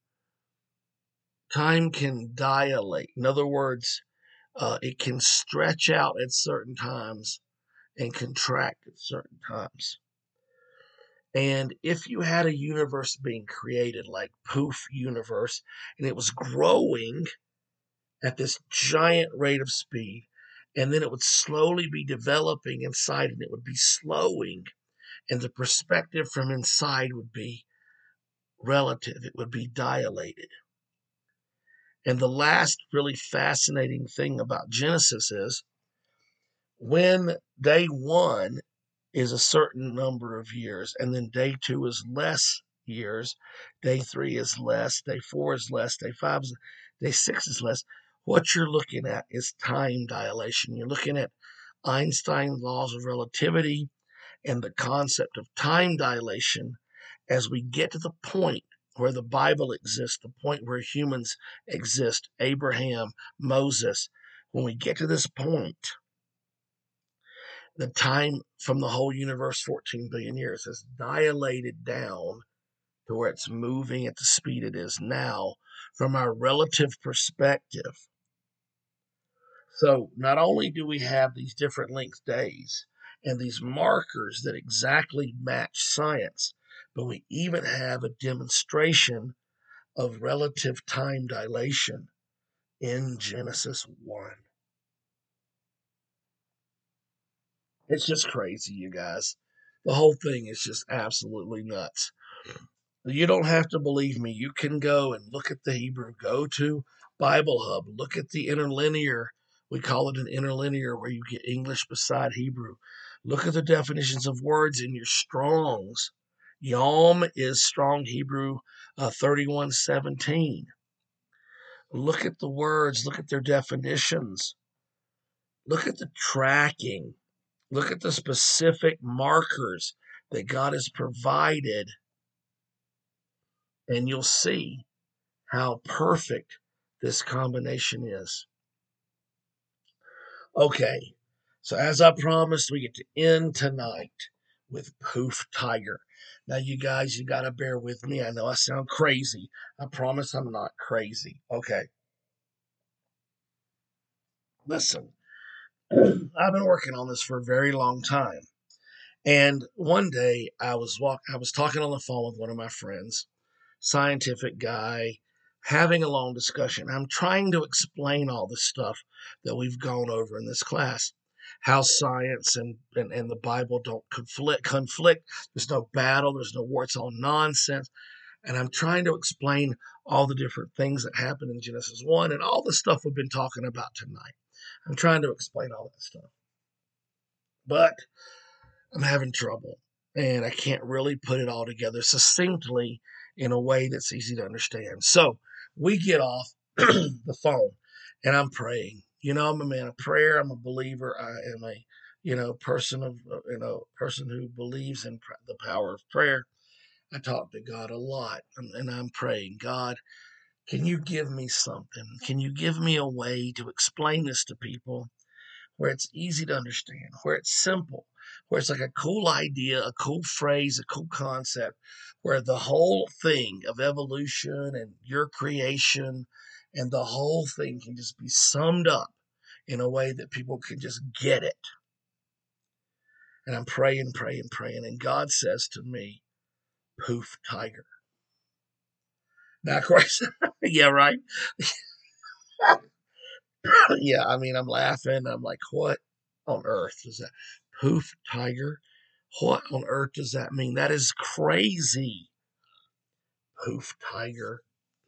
time can dilate. In other words, uh, it can stretch out at certain times and contract at certain times. And if you had a universe being created like Poof Universe, and it was growing at this giant rate of speed, and then it would slowly be developing inside and it would be slowing, and the perspective from inside would be relative, it would be dilated. And the last really fascinating thing about Genesis is when day one is a certain number of years, and then day two is less years, day three is less, day four is less, day five is day six is less. What you're looking at is time dilation. You're looking at Einstein's laws of relativity and the concept of time dilation as we get to the point where the Bible exists, the point where humans exist, Abraham, Moses. When we get to this point, the time from the whole universe, fourteen billion years, has dilated down to where it's moving at the speed it is now from our relative perspective. So not only do we have these different length days and these markers that exactly match science, but we even have a demonstration of relative time dilation in Genesis one. It's just crazy, you guys. The whole thing is just absolutely nuts. You don't have to believe me. You can go and look at the Hebrew. Go to Bible Hub. Look at the interlinear. We call it an interlinear where you get English beside Hebrew. Look at the definitions of words in your Strongs. Yom is Strong Hebrew uh, thirty-one seventeen. Look at the words. Look at their definitions. Look at the tracking. Look at the specific markers that God has provided, and you'll see how perfect this combination is. Okay, So as I promised, we get to end tonight with Poof Tiger. Now, you guys, you got to bear with me. I know I sound crazy. I promise I'm not crazy. Okay. Listen, I've been working on this for a very long time. And one day I was walk I was talking on the phone with one of my friends, scientific guy, having a long discussion. I'm trying to explain all the stuff that we've gone over in this class. How science and, and, and the Bible don't conflict conflict. There's no battle, there's no war, it's all nonsense. And I'm trying to explain all the different things that happen in Genesis one and all the stuff we've been talking about tonight. I'm trying to explain all that stuff. But I'm having trouble, and I can't really put it all together succinctly in a way that's easy to understand. So we get off the phone, and I'm praying. You know, I'm a man of prayer. I'm a believer. I am a, you know, person of, you know, person who believes in the power of prayer. I talk to God a lot, and, and I'm praying, God, can you give me something? Can you give me a way to explain this to people where it's easy to understand, where it's simple, where it's like a cool idea, a cool phrase, a cool concept, where the whole thing of evolution and your creation and the whole thing can just be summed up in a way that people can just get it. And I'm praying, praying, praying, and God says to me, Poof Tiger. Now, of course, yeah, right? Yeah, I mean, I'm laughing. I'm like, what on earth is that? Poof Tiger? What on earth does that mean? That is crazy. Poof Tiger.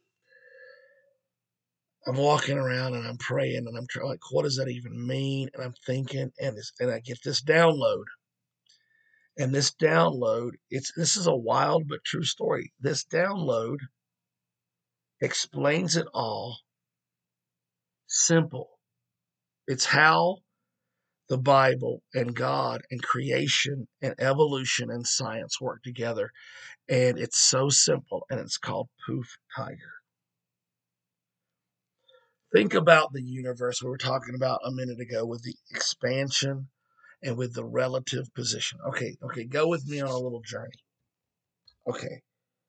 I'm walking around and I'm praying and I'm trying, like, what does that even mean? And I'm thinking, and this, and I get this download. And this download, it's this is a wild but true story. This download explains it all. Simple. It's how the Bible and God and creation and evolution and science work together. And it's so simple, and it's called Poof Tiger. Think about the universe we were talking about a minute ago with the expansion and with the relative position. Okay, okay, go with me on a little journey. Okay.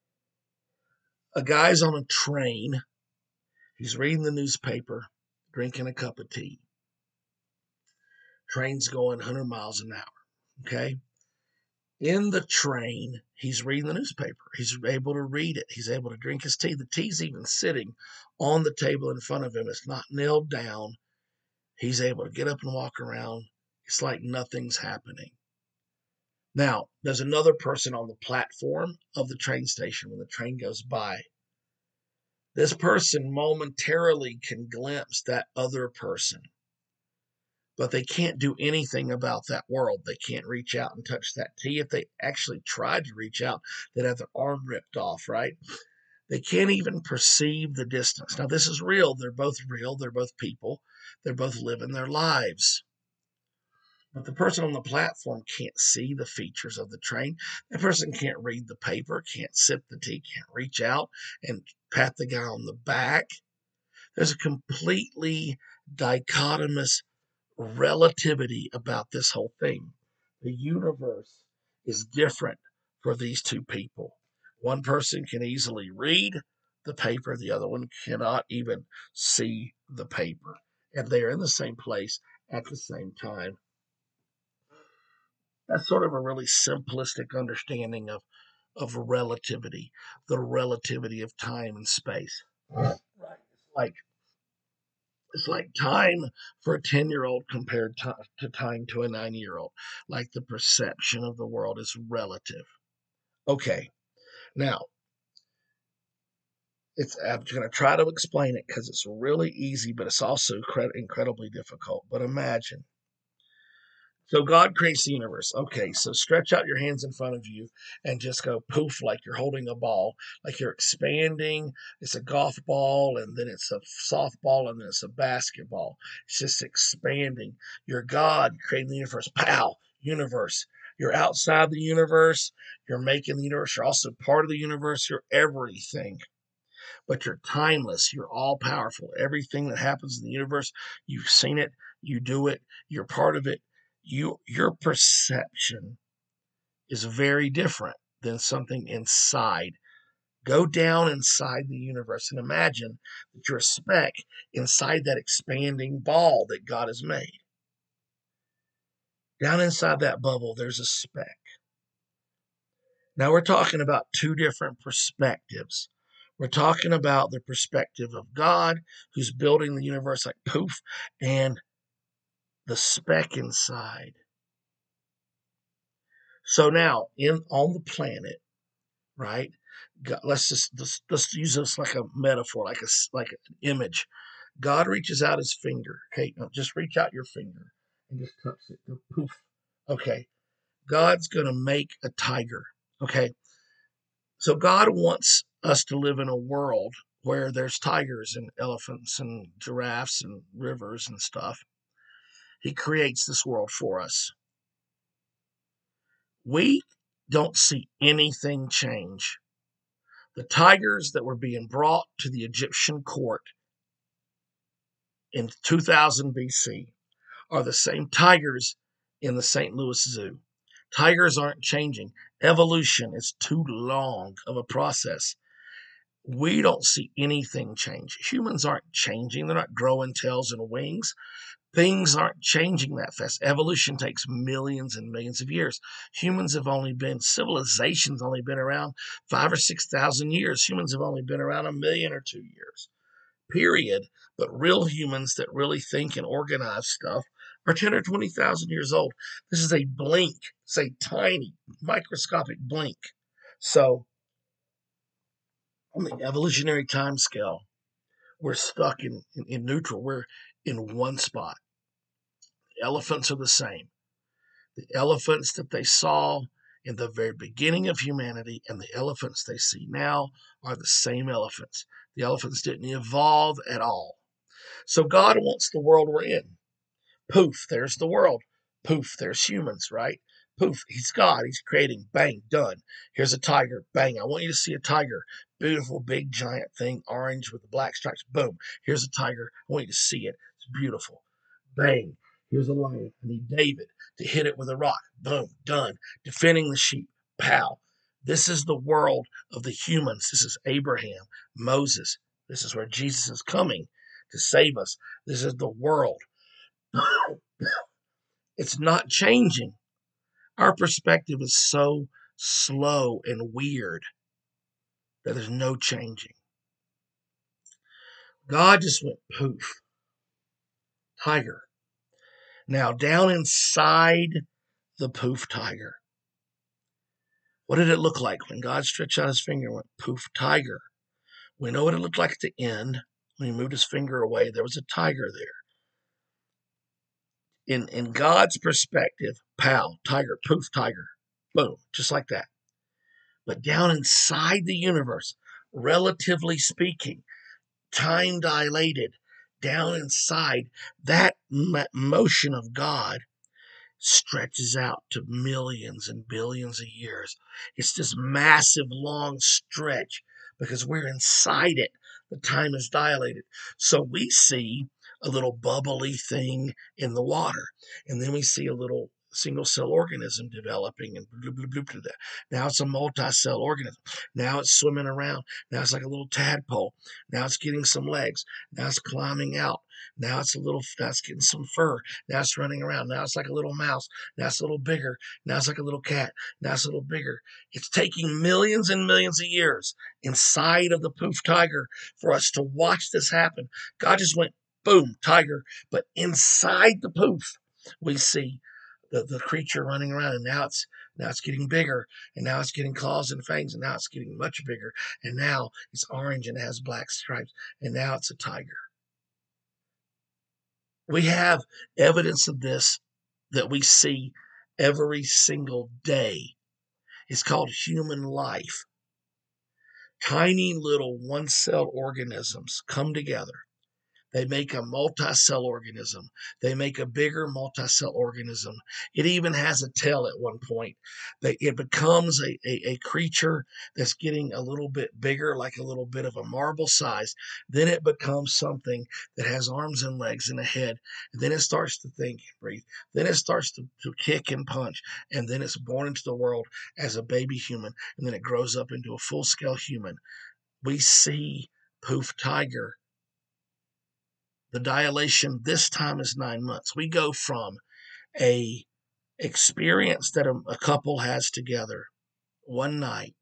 A guy's on a train. He's reading the newspaper, drinking a cup of tea. Train's going one hundred miles an hour. Okay. In the train, he's reading the newspaper. He's able to read it. He's able to drink his tea. The tea's even sitting on the table in front of him. It's not nailed down. He's able to get up and walk around. It's like nothing's happening. Now, there's another person on the platform of the train station when the train goes by. This person momentarily can glimpse that other person, but they can't do anything about that world. They can't reach out and touch that tea. If they actually tried to reach out, they'd have their arm ripped off, right? They can't even perceive the distance. Now, this is real. They're both real. They're both people. They're both living their lives. But the person on the platform can't see the features of the train. That person can't read the paper, can't sip the tea, can't reach out and pat the guy on the back. There's a completely dichotomous relativity about this whole thing. The universe is different for these two people. One person can easily read the paper, the other one cannot even see the paper. And they are in the same place at the same time. That's sort of a really simplistic understanding of, of relativity, the relativity of time and space. Right. It's like It's like time for a ten-year-old compared to, to time to a nine-year-old. Like the perception of the world is relative. Okay, now, it's I'm going to try to explain it because it's really easy, but it's also incredibly difficult. But imagine. So God creates the universe. Okay, so stretch out your hands in front of you and just go poof like you're holding a ball, like you're expanding. It's a golf ball, and then it's a softball, and then it's a basketball. It's just expanding. You're God creating the universe. Pow, universe. You're outside the universe. You're making the universe. You're also part of the universe. You're everything. But you're timeless. You're all powerful. Everything that happens in the universe, you've seen it. You do it. You're part of it. you your perception is very different than something inside. Go down inside the universe and imagine that you're a speck inside that expanding ball that God has made. Down inside that bubble, there's a speck. Now we're talking about two different perspectives. We're talking about the perspective of God, who's building the universe like poof, and the speck inside. So now, in on the planet, right? God, let's just let's, let's use this like a metaphor, like a like an image. God reaches out his finger. Okay, now just reach out your finger and just touch it. Go poof. Okay, God's gonna make a tiger. Okay, so God wants us to live in a world where there's tigers and elephants and giraffes and rivers and stuff. He creates this world for us. We don't see anything change. The tigers that were being brought to the Egyptian court in two thousand B C are the same tigers in the Saint Louis Zoo. Tigers aren't changing. Evolution is too long of a process. We don't see anything change. Humans aren't changing. They're not growing tails and wings. Things aren't changing that fast. Evolution takes millions and millions of years. Humans have only been, civilizations only been around five or six thousand years. Humans have only been around a million or two years, period. But real humans that really think and organize stuff are ten or twenty thousand years old. This is a blink. It's a tiny, microscopic blink. So, on the evolutionary time scale, we're stuck in, in, in neutral. We're in one spot. The elephants are the same. The elephants that they saw in the very beginning of humanity and the elephants they see now are the same elephants. The elephants didn't evolve at all. So God wants the world we're in. Poof, there's the world. Poof, there's humans, right? Poof, he's God. He's creating. Bang, done. Here's a tiger. Bang, I want you to see a tiger. Beautiful, big, giant thing, orange with the black stripes. Boom, here's a tiger. I want you to see it. It's beautiful. Bang, here's a lion. I need David to hit it with a rock. Boom, done. Defending the sheep. Pow. This is the world of the humans. This is Abraham, Moses. This is where Jesus is coming to save us. This is the world. It's not changing. Our perspective is so slow and weird that there's no changing. God just went poof. Tiger. Now, down inside the poof tiger, what did it look like when God stretched out his finger and went poof tiger? We know what it looked like at the end. When he moved his finger away, there was a tiger there. In, in God's perspective, pow, tiger, poof, tiger, boom, just like that. But down inside the universe, relatively speaking, time dilated, down inside, that motion of God stretches out to millions and billions of years. It's this massive, long stretch because we're inside it. The time is dilated. So we see a little bubbly thing in the water, and then we see a little single cell organism developing and bloop, bloop, bloop, bloop, now it's a multi-cell organism. Now it's swimming around. Now it's like a little tadpole. Now it's getting some legs. Now it's climbing out. Now it's a little, now it's getting some fur. Now it's running around. Now it's like a little mouse. Now it's a little bigger. Now it's like a little cat. Now it's a little bigger. It's taking millions and millions of years inside of the poof tiger for us to watch this happen. God just went, boom, tiger. But inside the poof, we see the, the creature running around, and now it's now it's getting bigger, and now it's getting claws and fangs, and now it's getting much bigger, and now it's orange and it has black stripes, and now it's a tiger. We have evidence of this that we see every single day. It's called human life. Tiny little one-celled organisms come together. They make a multi-cell organism. They make a bigger multi-cell organism. It even has a tail at one point. They, it becomes a, a, a creature that's getting a little bit bigger, like a little bit of a marble size. Then it becomes something that has arms and legs and a head. And then it starts to think and breathe. Then it starts to, to kick and punch. And then it's born into the world as a baby human. And then it grows up into a full-scale human. We see Poof Tiger. The dilation this time is nine months. We go from a experience that a, a couple has together one night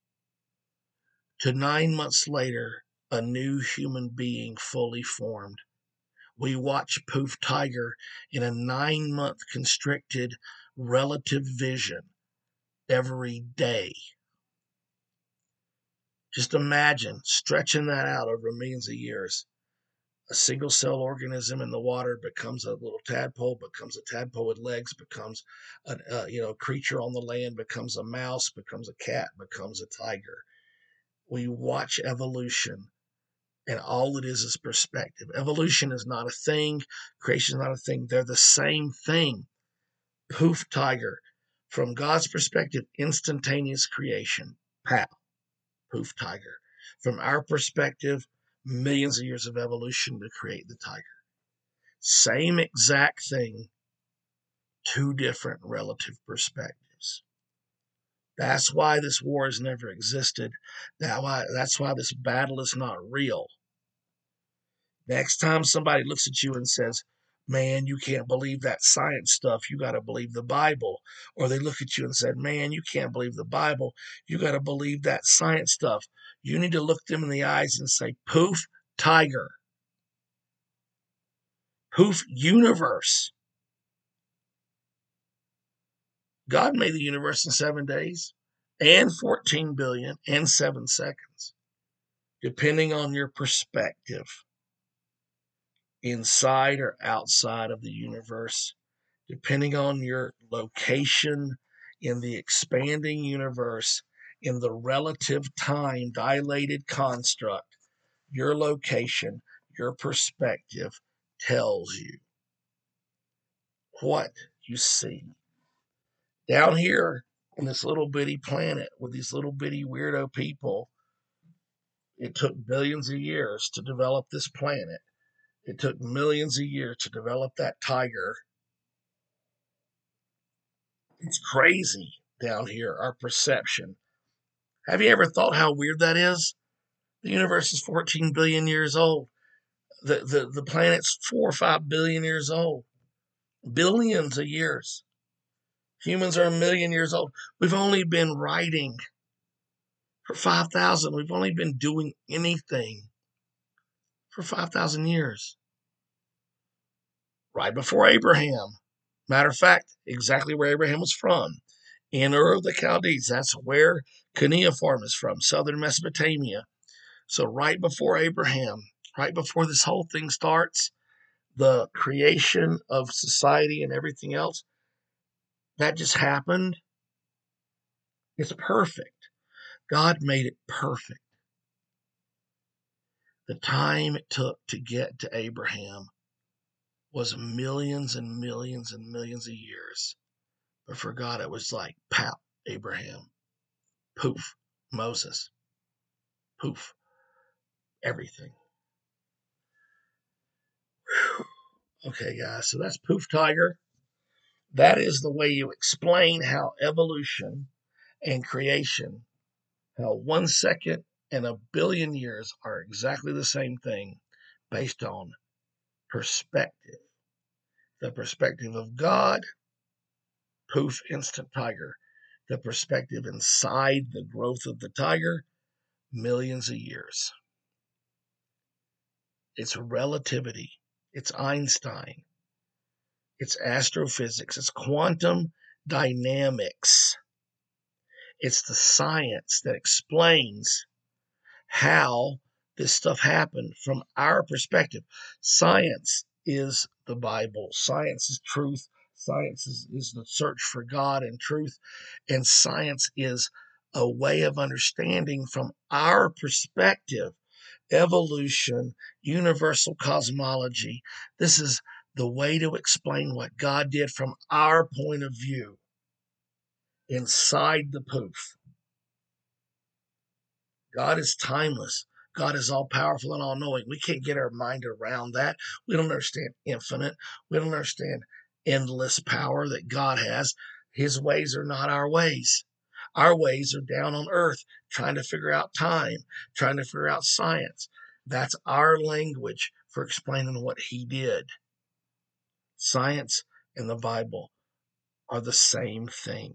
to nine months later, a new human being fully formed. We watch Poof Tiger in a nine-month constricted relative vision every day. Just imagine stretching that out over millions of years. A single cell organism in the water becomes a little tadpole, becomes a tadpole with legs, becomes a uh, you know creature on the land, becomes a mouse, becomes a cat, becomes a tiger. We watch evolution, and all it is is perspective. Evolution is not a thing. Creation is not a thing. They're the same thing. Poof Tiger. From God's perspective, instantaneous creation. Pow. Poof Tiger. From our perspective, millions of years of evolution to create the tiger. Same exact thing, two different relative perspectives. That's why this war has never existed. That why, that's why this battle is not real. Next time somebody looks at you and says, man, you can't believe that science stuff, you got to believe the Bible. Or they look at you and said, man, you can't believe the Bible, you got to believe that science stuff. You need to look them in the eyes and say, Poof Tiger. Poof universe. God made the universe in seven days and fourteen billion and seven seconds, depending on your perspective. Inside or outside of the universe, depending on your location in the expanding universe, in the relative time dilated construct, your location, your perspective tells you what you see. Down here on this little bitty planet with these little bitty weirdo people, it took billions of years to develop this planet. It took millions of years to develop that tiger. It's crazy down here, our perception. Have you ever thought how weird that is? The universe is fourteen billion years old. The, the, the planet's four or five billion years old. Billions of years. Humans are a million years old. We've only been writing for five thousand. We've only been doing anything for five thousand years. Right before Abraham. Matter of fact, exactly where Abraham was from. In Ur of the Chaldees. That's where Cuneiform is from, southern Mesopotamia. So right before Abraham, right before this whole thing starts, the creation of society and everything else, that just happened. It's perfect. God made it perfect. The time it took to get to Abraham was millions and millions and millions of years. But for God, it was like, pow, Abraham. Poof, Moses. Poof, everything. Whew. Okay, guys, so that's Poof Tiger. That is the way you explain how evolution and creation, how one second and a billion years are exactly the same thing based on perspective. The perspective of God, Poof, instant tiger. The perspective inside the growth of the tiger, millions of years. It's relativity. It's Einstein. It's astrophysics. It's quantum dynamics. It's the science that explains how this stuff happened from our perspective. Science is the Bible. Science is truth. Science is, is the search for God and truth. And science is a way of understanding from our perspective. evolution, universal cosmology. This is the way to explain what God did from our point of view inside the poof. God is timeless. God is all powerful and all knowing. We can't get our mind around that. We don't understand infinite. We don't understand endless power that God has. His ways are not our ways. Our ways are down on earth, trying to figure out time, trying to figure out science. That's our language for explaining what he did. Science and the Bible are the same thing.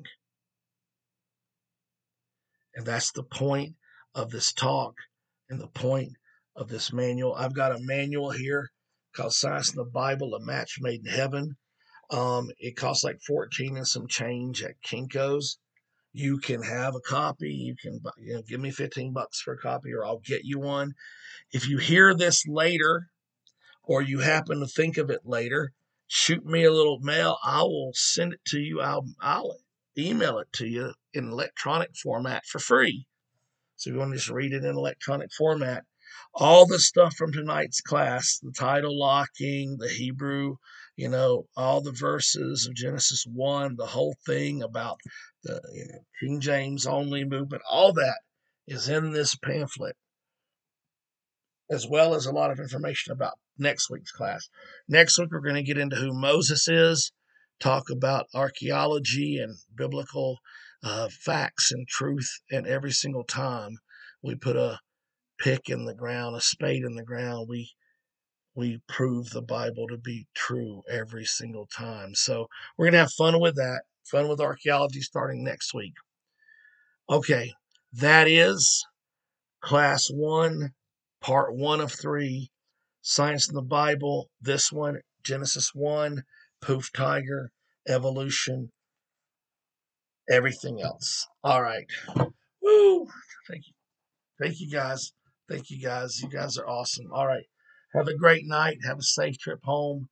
And that's the point of this talk and the point of this manual. I've got a manual here called Science in the Bible, A Match Made in Heaven. Um, it costs like fourteen and some change at Kinko's. You can have a copy. You can you know, give me fifteen bucks for a copy, or I'll get you one. If you hear this later, or you happen to think of it later, shoot me a little mail. I will send it to you. I'll, I'll email it to you in electronic format for free. So if you want to just read it in electronic format, all the stuff from tonight's class, the title locking, the Hebrew, you know, all the verses of Genesis one, the whole thing about the you know, King James only movement, all that is in this pamphlet, as well as a lot of information about next week's class. Next week, we're going to get into who Moses is, talk about archaeology and biblical uh, facts and truth, and every single time we put a pick in the ground, a spade in the ground, we we prove the Bible to be true every single time. So we're going to have fun with that, fun with archaeology starting next week. Okay, that is class one, part one of three, Science in the Bible. This one, Genesis one, Poof Tiger, evolution, everything else. All right. Woo! Thank you. Thank you, guys. Thank you, guys. You guys are awesome. All right. Have a great night. Have a safe trip home.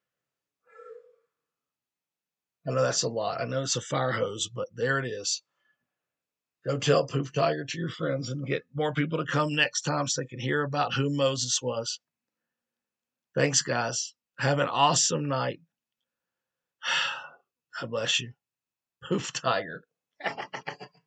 I know that's a lot. I know it's a fire hose, but there it is. Go tell Poof Tiger to your friends and get more people to come next time so they can hear about who Moses was. Thanks, guys. Have an awesome night. God bless you. Poof Tiger.